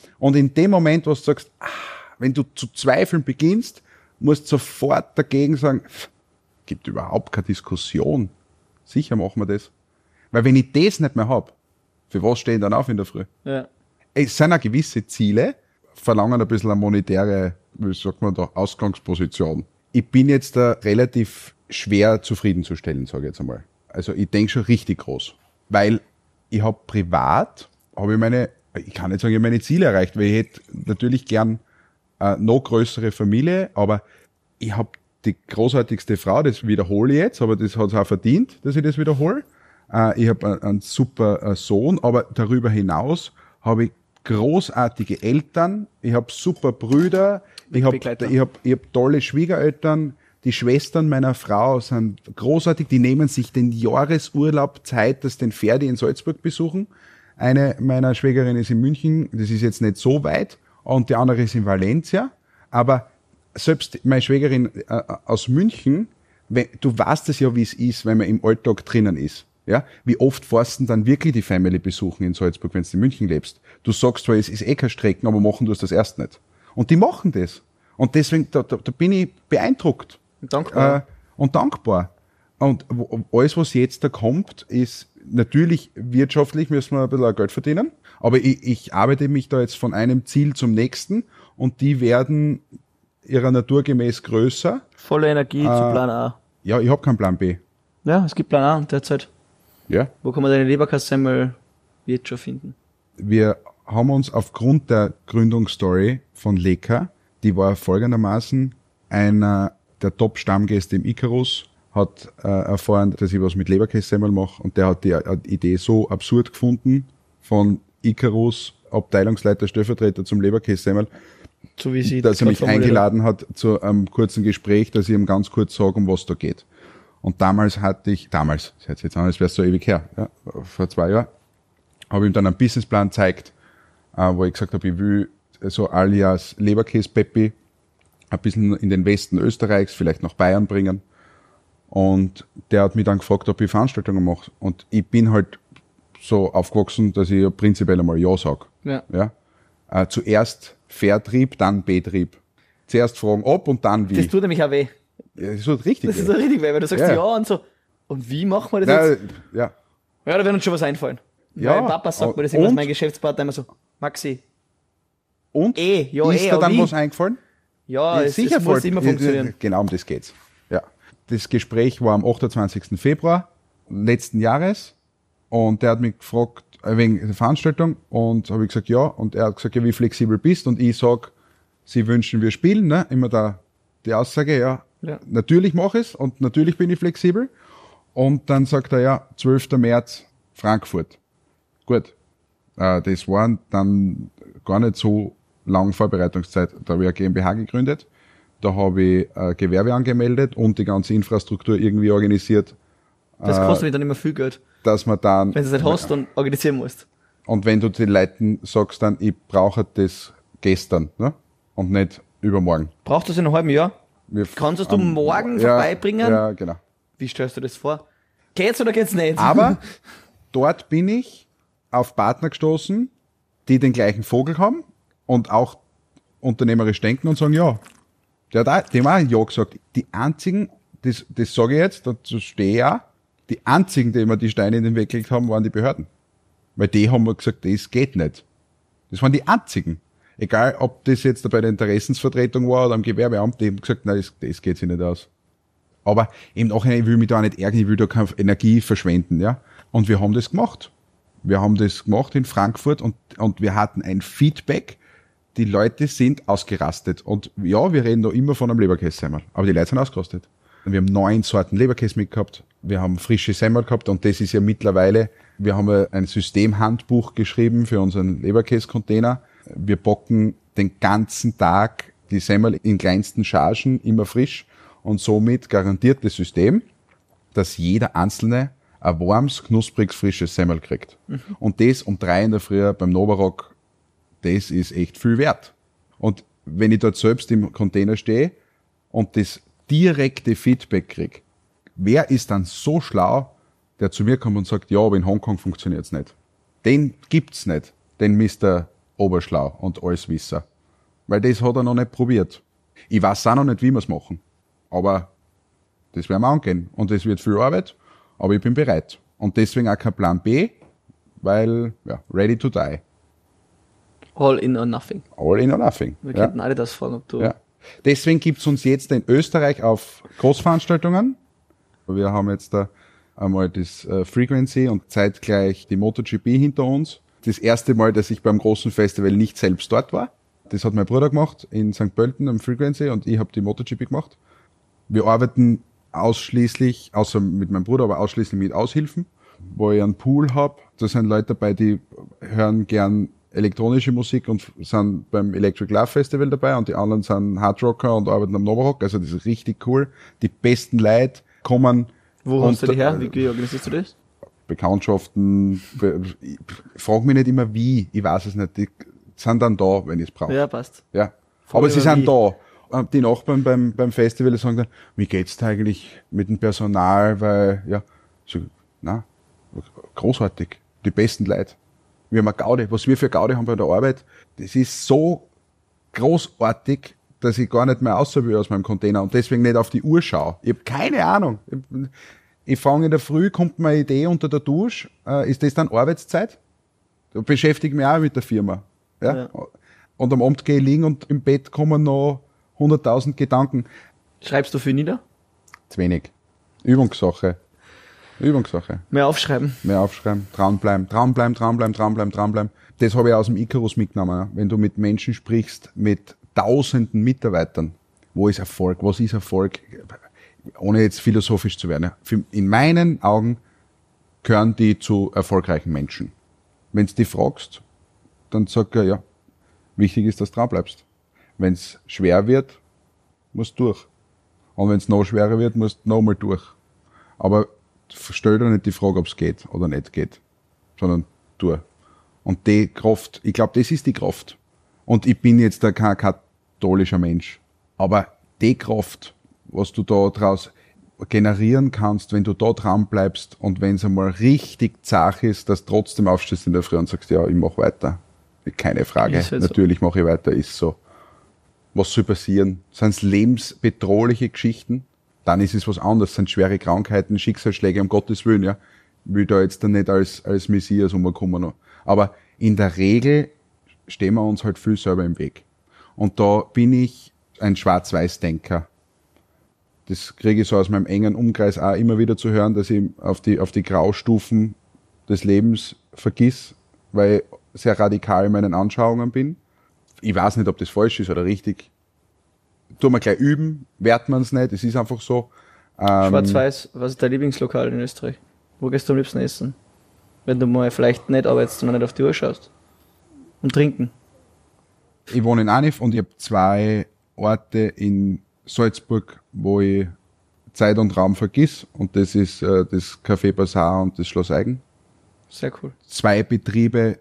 Und in dem Moment, wo du sagst, ah, wenn du zu zweifeln beginnst, musst du sofort dagegen sagen, pff, gibt überhaupt keine Diskussion. Sicher machen wir das. Weil wenn ich das nicht mehr hab, für was stehe ich dann auf in der Früh? Ja. Es sind auch gewisse Ziele, verlangen ein bisschen eine monetäre, wie sagt man da, Ausgangsposition. Ich bin jetzt da relativ schwer zufriedenzustellen, sage ich jetzt einmal. Also ich denke schon richtig groß. Weil ich habe privat, habe ich meine, ich kann nicht sagen, ich habe meine Ziele erreicht, weil ich hätte natürlich gern eine noch größere Familie, aber ich habe die großartigste Frau, das wiederhole ich jetzt, aber das hat es auch verdient, dass ich das wiederhole. Ich habe einen super Sohn, aber darüber hinaus habe ich großartige Eltern, ich habe super Brüder, ich habe ich hab, ich hab tolle Schwiegereltern, die Schwestern meiner Frau sind großartig, die nehmen sich den Jahresurlaub Zeit, dass den Ferdi in Salzburg besuchen. Eine meiner Schwägerinnen ist in München, das ist jetzt nicht so weit, und die andere ist in Valencia, aber selbst meine Schwägerin äh, aus München, wenn, du weißt es ja, wie es ist, wenn man im Alltag drinnen ist. Ja, wie oft fährst du dann wirklich die Family besuchen in Salzburg, wenn du in München lebst? Du sagst zwar, es ist eh keine Strecken, aber machen du es das erst nicht. Und die machen das. Und deswegen, da, da, da bin ich beeindruckt. Dankbar. Äh, und dankbar. Und wo, alles, was jetzt da kommt, ist natürlich wirtschaftlich, müssen wir ein bisschen Geld verdienen. Aber ich, ich arbeite mich da jetzt von einem Ziel zum nächsten und die werden ihrer Natur gemäß größer. Volle Energie äh, zu Plan A. Ja, ich habe keinen Plan B. Ja, es gibt Plan A derzeit. Ja. Wo kann man deine Leberkassemmel jetzt schon finden? Wir haben uns aufgrund der Gründungsstory von Leka, die war folgendermaßen, einer der Top-Stammgäste im Icarus hat äh, erfahren, dass ich was mit Leberkässemmel mache und der hat die äh, Idee so absurd gefunden, von Icarus, Abteilungsleiter, Stellvertreter zum Leberkässemmel, so wie sie dass er mich eingeladen hat zu einem kurzen Gespräch, dass ich ihm ganz kurz sage, um was da geht. Und damals hatte ich, damals, das hört sich jetzt an, als wäre es so ewig her, ja, vor zwei Jahren, habe ich ihm dann einen Businessplan gezeigt, äh, wo ich gesagt habe, ich will so alias Leberkäse-Peppi ein bisschen in den Westen Österreichs, vielleicht nach Bayern bringen. Und der hat mich dann gefragt, ob ich Veranstaltungen mache. Und ich bin halt so aufgewachsen, dass ich prinzipiell einmal Ja sage. Ja. Ja? Äh, zuerst Vertrieb, dann Betrieb. Zuerst fragen ob und dann wie. Das tut nämlich auch weh. Ja, das tut richtig Das weh. ist so richtig weh, weil du sagst Ja. ja, und so, und wie machen wir das Ja, jetzt? ja. Ja, da wird uns schon was einfallen. Ja, Weil Papa sagt mir das immer, und? mein Geschäftspartner immer so, Maxi, Und? eh, ja, ist eh, dir aber dann wie? was eingefallen? Ja, es, es muss immer funktionieren. Genau, um das geht's. Ja. Das Gespräch war am achtundzwanzigsten Februar letzten Jahres und der hat mich gefragt, wegen der Veranstaltung, und habe ich gesagt, ja, und er hat gesagt, ja, wie flexibel bist, und ich sag, sie wünschen, wir spielen, ne? Immer da die Aussage, ja, Ja. natürlich mache ich es und natürlich bin ich flexibel. Und dann sagt er, ja, zwölften März, Frankfurt. Gut. Äh, das waren dann gar nicht so lange Vorbereitungszeit. Da habe ich eine GmbH gegründet. Da habe ich ein Gewerbe angemeldet und die ganze Infrastruktur irgendwie organisiert, Das kostet mich dann immer viel Geld, dass man dann, wenn du es nicht hast und organisieren musst. und wenn du den Leuten sagst dann, ich brauche das gestern, ne? Und nicht übermorgen. Brauchst du es in einem halben Jahr? Wir Kannst du es du am- morgen ja, vorbeibringen? Ja, genau. Wie stellst du das vor? Geht's oder geht's nicht? Aber dort bin ich auf Partner gestoßen, die den gleichen Vogel haben und auch unternehmerisch denken und sagen, ja. Der hat auch, dem auch Ja gesagt. Die einzigen, das, das sage ich jetzt, dazu stehe ich auch, die einzigen, die mir die Steine in den Weg gelegt haben, waren die Behörden. Weil die haben mir gesagt, das geht nicht. Das waren die einzigen. Egal, ob das jetzt bei der Interessensvertretung war oder am Gewerbeamt, die haben gesagt, nein, das, das geht sich nicht aus. Aber im Nachhinein, ich will mich da auch nicht ärgern, ich will da keine Energie verschwenden, ja. Und wir haben das gemacht. Wir haben das gemacht in Frankfurt und, und wir hatten ein Feedback. Die Leute sind ausgerastet. Und ja, wir reden da immer von einem Leberkässemmel. Aber die Leute sind ausgerastet. Wir haben neun Sorten Leberkäse mitgehabt. Wir haben frische Semmel gehabt und das ist ja mittlerweile, wir haben ein Systemhandbuch geschrieben für unseren Leberkäse-Container. Wir backen den ganzen Tag die Semmel in kleinsten Chargen, immer frisch, und somit garantiert das System, dass jeder Einzelne ein warmes, knuspriges, frisches Semmel kriegt. Mhm. Und das um drei in der Früh beim Novarock, das ist echt viel wert. Und wenn ich dort selbst im Container stehe und das direkte Feedback kriege, wer ist dann so schlau, der zu mir kommt und sagt, ja, aber in Hongkong funktioniert's nicht. Den gibt's nicht. Den Mister oberschlau und alles Wisser. Weil das hat er noch nicht probiert. Ich weiß auch noch nicht, wie wir es machen. Aber das werden wir angehen. Und das wird viel Arbeit, aber ich bin bereit. Und deswegen auch kein Plan B, weil, ja, ready to die. All in or nothing. All in or nothing. Wir ja. könnten alle das fragen, ob du... Ja. Deswegen gibt's uns jetzt in Österreich auf Großveranstaltungen. Wir haben jetzt da einmal das äh, Frequency und zeitgleich die MotoGP hinter uns. Das erste Mal, dass ich beim großen Festival nicht selbst dort war. Das hat mein Bruder gemacht in Sankt Pölten am Frequency und ich habe die MotoGP gemacht. Wir arbeiten ausschließlich, außer mit meinem Bruder, aber ausschließlich mit Aushilfen, wo ich einen Pool habe. Da sind Leute dabei, die hören gern elektronische Musik und sind beim Electric Love Festival dabei und die anderen sind Hardrocker und arbeiten am Novarock. Also das ist richtig cool. Die besten Leute kommen. Wo hast du die her? Wie, wie organisierst du das? Bekanntschaften. Ich frag mich nicht immer wie. Ich weiß es nicht. Die sind dann da, wenn ich es brauche. Ja, passt. Ja. Frag Aber sie sind wie. da. Die Nachbarn beim, beim Festival sagen dann, wie geht's da eigentlich mit dem Personal? Weil, ja, so, na, großartig. Die besten Leute. Wir haben eine Gaudi. Was wir für Gaudi haben bei der Arbeit, das ist so großartig, dass ich gar nicht mehr raus will aus meinem Container und deswegen nicht auf die Uhr schaue. Ich habe keine Ahnung. Ich, ich fange in der Früh, kommt mir eine Idee unter der Dusche. Äh, ist das dann Arbeitszeit? Da beschäftige ich mich auch mit der Firma. Ja? Ja. Und am Abend gehe ich liegen und im Bett kommen noch hunderttausend Gedanken. Schreibst du viel nieder? Zu wenig. Übungssache. Übungssache. Mehr aufschreiben. Mehr aufschreiben, dranbleiben, dranbleiben, dranbleiben, dranbleiben, dranbleiben. Das habe ich aus dem Icarus mitgenommen. Ja. Wenn du mit Menschen sprichst, mit tausenden Mitarbeitern, wo ist Erfolg, was ist Erfolg, ohne jetzt philosophisch zu werden. Ja. Für, in meinen Augen gehören die zu erfolgreichen Menschen. Wenn du die fragst, dann sagt er, ja, wichtig ist, dass du dranbleibst. Wenn es schwer wird, musst du durch. Und wenn es noch schwerer wird, musst du noch mal durch. Aber stell dir nicht die Frage, ob es geht oder nicht geht, sondern tu. Und die Kraft, ich glaube, das ist die Kraft. Und ich bin jetzt da kein katholischer Mensch. Aber die Kraft, was du da draus generieren kannst, wenn du da dran bleibst und wenn es einmal richtig zach ist, dass du trotzdem aufstehst in der Früh und sagst, ja, ich mache weiter. Keine Frage. Halt Natürlich so. mache ich weiter, ist so. Was soll passieren? Sind es lebensbedrohliche Geschichten? Dann ist es was anderes, sind schwere Krankheiten, Schicksalsschläge, um Gottes Willen, ja. Ich will da jetzt dann nicht als, als Messias umkommen. Aber in der Regel stehen wir uns halt viel selber im Weg. Und da bin ich ein Schwarz-Weiß-Denker. Das kriege ich so aus meinem engen Umkreis auch immer wieder zu hören, dass ich auf die, auf die Graustufen des Lebens vergiss, weil ich sehr radikal in meinen Anschauungen bin. Ich weiß nicht, ob das falsch ist oder richtig. Tun wir gleich üben, werten wir es nicht, es ist einfach so. Ähm, Schwarz-Weiß, was ist dein Lieblingslokal in Österreich? Wo gehst du am liebsten essen? Wenn du mal vielleicht nicht arbeitest, sondern nicht auf die Uhr schaust. Und trinken. Ich wohne in Anif und ich habe zwei Orte in Salzburg, wo ich Zeit und Raum vergiss. Und das ist äh, das Café Bazaar und das Schloss Eigen. Sehr cool. Zwei Betriebe,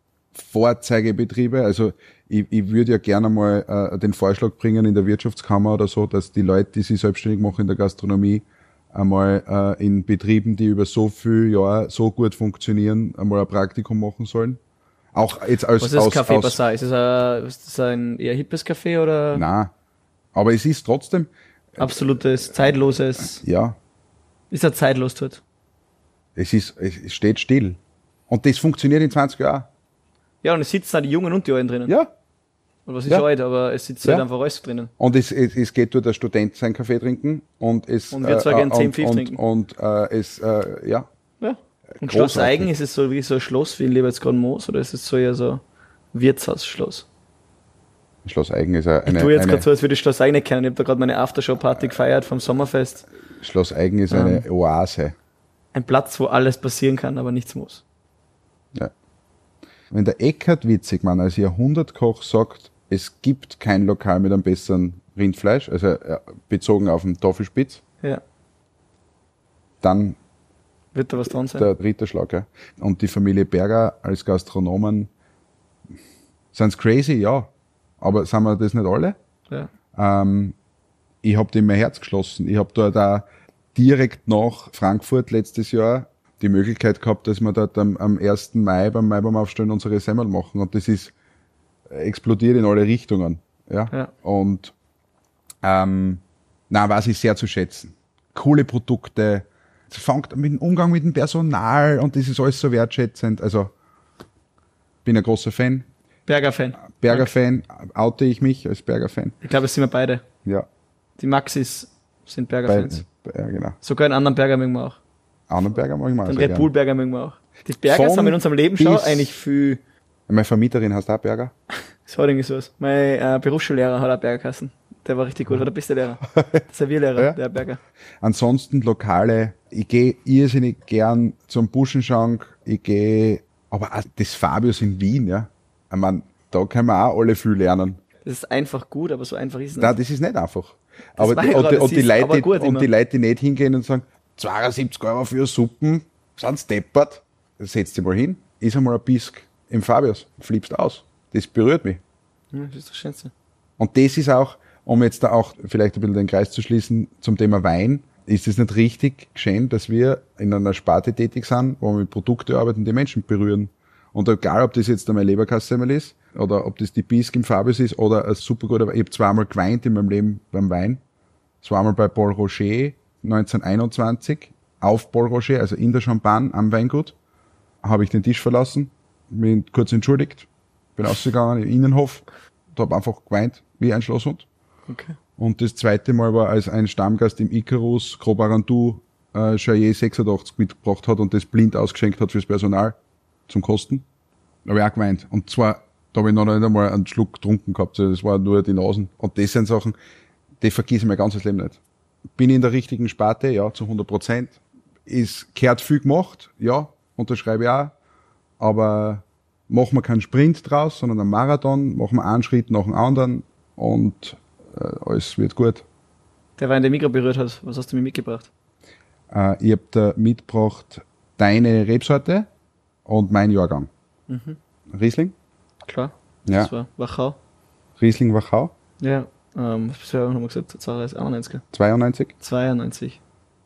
Vorzeigebetriebe. Also ich, ich würde ja gerne mal äh, den Vorschlag bringen in der Wirtschaftskammer oder so, dass die Leute, die sich selbstständig machen in der Gastronomie, einmal äh, in Betrieben, die über so viele Jahre so gut funktionieren, einmal ein Praktikum machen sollen. Auch jetzt als Was ist aus, Café aus, Bazaar? Ist das ein, ist das ein eher hippes Café oder Nein, aber es ist trotzdem, absolutes, zeitloses? ja, Ist er zeitlos dort? es ist, es steht still. Und das funktioniert in zwanzig Jahren. Ja, und es sitzen auch die Jungen und die Alten drinnen. Ja. Und was ist Ja. alt, aber es sitzt Ja. halt einfach alles drinnen. Und es, es, es geht dort der Student seinen Kaffee trinken und es, Und wir zwei gehen zehn, fünf und, trinken. und, und äh, es, äh, ja, Ja. Und Schloss Großartig. Eigen, ist es so wie so ein Schloss wie in Lebertsgrad-Moos oder ist es so eher so ein Wirtshausschloss? Schloss Eigen ist eine, Ich tue jetzt eine gerade so, als würde ich Schloss Eigen nicht kennen. Ich habe da gerade meine Aftershow-Party gefeiert vom Sommerfest. Schloss Eigen ist eine Oase. Ein Platz, wo alles passieren kann, aber nichts muss. Ja. Wenn der Eckhard Witzigmann als Jahrhundertkoch sagt, es gibt kein Lokal mit einem besseren Rindfleisch, also äh, bezogen auf den Tafelspitz, Ja. dann Wird da was dran sein? der Ritterschlag. Ja. Und die Familie Berger als Gastronomen, sind's crazy? Ja. Aber sind wir das nicht alle? Ja. Ähm, ich habe dem mein Herz geschlossen. Ich habe dort auch direkt nach Frankfurt letztes Jahr die Möglichkeit gehabt, dass wir dort am, am ersten Mai beim Maibaumaufstellen unsere Semmel machen. Und das ist explodiert in alle Richtungen. Ja. Ja. Und ähm, na, weiß ich sehr zu schätzen. Coole Produkte. Es fängt mit dem Umgang mit dem Personal und das ist alles so wertschätzend. Also bin ein großer Fan. Berger-Fan. Berger-Fan, oute ich mich als Berger-Fan. Ich glaube, das sind wir beide. Ja. Die Maxis sind Bei, Berger-Fans. ja, genau. Sogar einen anderen Berger mögen wir auch. Anderen Berger mag ich mal Den sehr Red gern. Bull Berger mögen wir auch. Die Bergers Von haben in unserem Leben schon bis- eigentlich viel. Meine Vermieterin heißt auch Berger. Das hat irgendwie sowas. Mein äh, Berufsschullehrer hat auch Berger geheißen. Der war richtig gut, war der beste Lehrer. Der Servierlehrer, Ja. der Berger. Ansonsten Lokale. Ich gehe irrsinnig gern zum Buschenschank. Ich gehe, aber auch das Fabius in Wien, ja. Ich meine, da können wir auch alle viel lernen. Das ist einfach gut, aber so einfach ist es Nein, nicht. das ist nicht einfach. Aber war die, ja und, die, gerade, und, das die ist Leute, aber die, gut und immer. die Leute, die nicht hingehen und sagen, zweiundsiebzig Euro für Suppen, sind deppert. Setz dich mal hin, iss einmal ein Bisk im Fabius, flippst aus. Das berührt mich. Ja, das ist das Schönste. Und das ist auch, um jetzt da auch vielleicht ein bisschen den Kreis zu schließen zum Thema Wein, ist es nicht richtig geschehen, dass wir in einer Sparte tätig sind, wo wir mit Produkten arbeiten, die Menschen berühren. Und egal, ob das jetzt einmal Leberkassemmel ist, oder ob das die Bisk im Fabius ist, oder ein super guter, ich habe zweimal geweint in meinem Leben beim Wein. Zweimal bei Paul Rocher, neunzehnhunderteinundzwanzig, auf Paul Rocher, also in der Champagne am Weingut, habe ich den Tisch verlassen, bin kurz entschuldigt, bin ausgegangen im Innenhof und habe einfach geweint, wie ein Schlosshund. Okay. Und das zweite Mal war, als ein Stammgast im Icarus Gros Barantou äh, Chaillet sechsundachtzig mitgebracht hat und das blind ausgeschenkt hat fürs Personal zum Kosten. Da habe ich auch geweint. Und zwar, da habe ich noch nicht einmal einen Schluck getrunken gehabt, also das war nur die Nasen. Und das sind Sachen, die vergesse ich mein ganzes Leben nicht. Bin ich in der richtigen Sparte? Ja, zu hundert Prozent. Ist kehrt viel gemacht? Ja, unterschreibe ich auch. Aber machen wir keinen Sprint draus, sondern einen Marathon, machen wir einen Schritt nach dem anderen und äh, alles wird gut. Der Wein, der mich gerade berührt hat, was hast du mir mitgebracht? Äh, ich habe da mitgebracht deine Rebsorte und mein Jahrgang. Mhm. Riesling? Klar. Ja. Das war Wachau. Riesling Wachau, Ja. Ähm, was hast du ja nochmal gesagt? einundneunzig. zweiundneunzig. zweiundneunzig.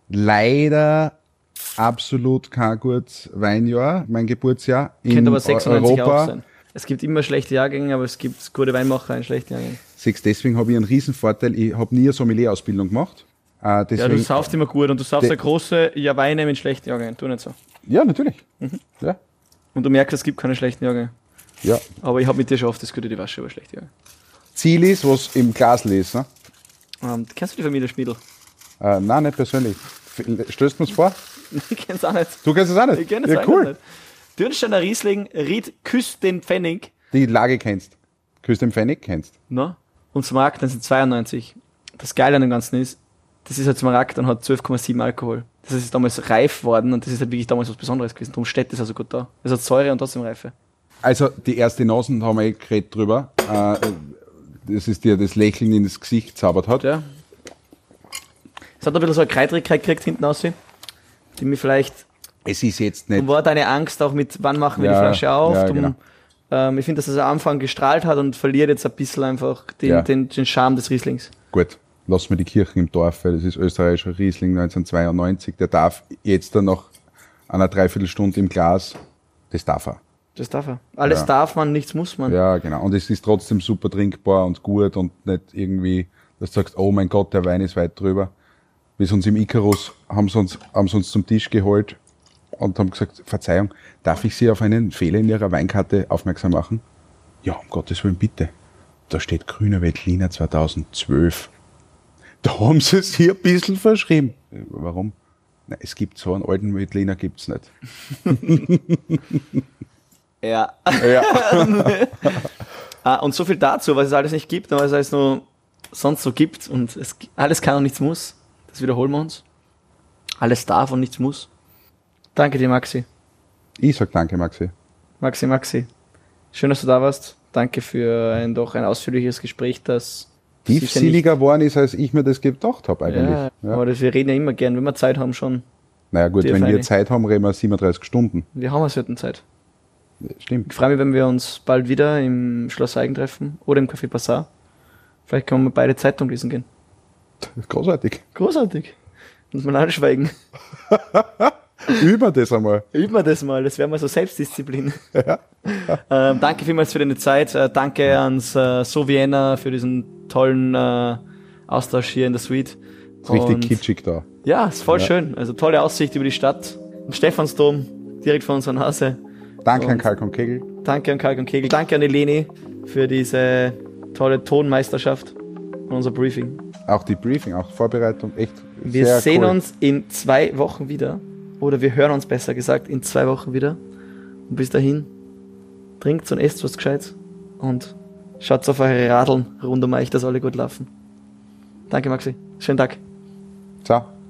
Leider absolut kein gutes Weinjahr, mein Geburtsjahr in Könnte aber sechsundneunzig Europa. auch sein. Es gibt immer schlechte Jahrgänge, aber es gibt gute Weinmacher in schlechten Jahrgängen. Sechs, deswegen habe ich einen riesen Vorteil, ich habe nie eine Sommelier-Ausbildung gemacht. Äh, Ja, deswegen, du saufst immer gut und du saufst De- eine große ja, Weine mit schlechten Jahrgängen. Tu nicht so. ja, natürlich. Mhm. Ja, Und du merkst, es gibt keine schlechten Jahrgänge. ja. Aber ich habe mit dir schon oft diskutiert, die Wasche über schlechte Jahrgänge. Ziel ist, was im Glas ist. Ne? Ähm, kennst du die Familie Schmiedl? Äh, nein, nicht persönlich. Stößt mir's vor? Ich kenn's auch nicht. Du kennst es auch nicht? Ich kenn das ja, einfach cool. nicht. Dürnsteiner Riesling, Ried, küsst den Pfennig. Die Lage kennst. Küsst den Pfennig kennst. No? Und Smaragd, dann sind zweiundneunzig. Das Geile an dem Ganzen ist, das ist halt Smaragd und hat zwölf Komma sieben Alkohol. Das ist damals reif worden und das ist halt wirklich damals was Besonderes gewesen. Darum steht das also gut da. Es hat Säure und trotzdem Reife. Also, die erste Nasen, da haben wir eh geredet drüber. Äh, das ist dir das Lächeln in das Gesicht zaubert hat. Ja. Es hat ein bisschen so eine Kreidrigkeit gekriegt hinten aus, die mir vielleicht, Es ist jetzt nicht. und war deine Angst auch mit, wann machen wir Ja, die Flasche auf? ja, Drum, genau. ähm, ich finde, dass es am Anfang gestrahlt hat und verliert jetzt ein bisschen einfach den, Ja. den, den Charme des Rieslings. Gut, lassen wir die Kirchen im Dorf, weil das ist österreichischer Riesling neunzehnhundertzweiundneunzig. Der darf jetzt dann noch einer Dreiviertelstunde im Glas. Das darf er. Das darf er. Alles Ja. darf man, nichts muss man. Ja, genau. Und es ist trotzdem super trinkbar und gut und nicht irgendwie, dass du sagst, oh mein Gott, der Wein ist weit drüber. Bis uns im Icarus haben sie uns, haben sie uns zum Tisch geholt und haben gesagt, Verzeihung, darf ich Sie auf einen Fehler in Ihrer Weinkarte aufmerksam machen? Ja, um Gottes Willen, bitte. Da steht Grüner Veltliner zweitausendzwölf. Da haben sie es hier ein bisschen verschrieben. Warum? Na, es gibt so einen alten Veltliner, gibt's nicht. Ja. Ja. Ah, und so viel dazu, was es alles nicht gibt, und was es alles nur sonst so gibt. Und es alles kann und nichts muss. Das wiederholen wir uns. Alles darf und nichts muss. Danke dir, Maxi. Ich sag danke, Maxi. Maxi, Maxi. Schön, dass du da warst. Danke für ein doch ein ausführliches Gespräch, das sicher Tiefsinniger geworden ist, als ich mir das gedacht habe nicht, eigentlich. ja, Ja. aber das, wir reden ja immer gern, wenn wir Zeit haben schon. Naja gut, Dir, wenn wir Feini. Zeit haben, reden wir siebenunddreißig Stunden. Wir haben eine selten Zeit. Stimmt. Ich freue mich, wenn wir uns bald wieder im Schloss Eigen treffen oder im Café Passat. Vielleicht können wir beide Zeitung lesen gehen. Großartig. Großartig. Muss man anschweigen. Üben wir das einmal. Üben wir das mal, das wäre mal so Selbstdisziplin. Ja. ähm, danke vielmals für deine Zeit. Äh, danke ans äh, So Vienna für diesen tollen äh, Austausch hier in der Suite. Ist richtig Und kitschig da. ja, ist voll Ja. schön. Also tolle Aussicht über die Stadt. Im Stephansdom, direkt vor unserer Nase. Danke an Und Kalk und Kegel. Danke an Kalk und Kegel. Danke an Eleni für diese tolle Tonmeisterschaft und unser Briefing. Auch die Briefing, auch Vorbereitung, echt Wir sehr sehen cool. uns in zwei Wochen wieder. Oder wir hören uns besser gesagt in zwei Wochen wieder. Und bis dahin, trinkt und esst was Gescheites. Und schaut auf eure Radeln rund um euch, dass alle gut laufen. Danke, Maxi. Schönen Tag. Ciao.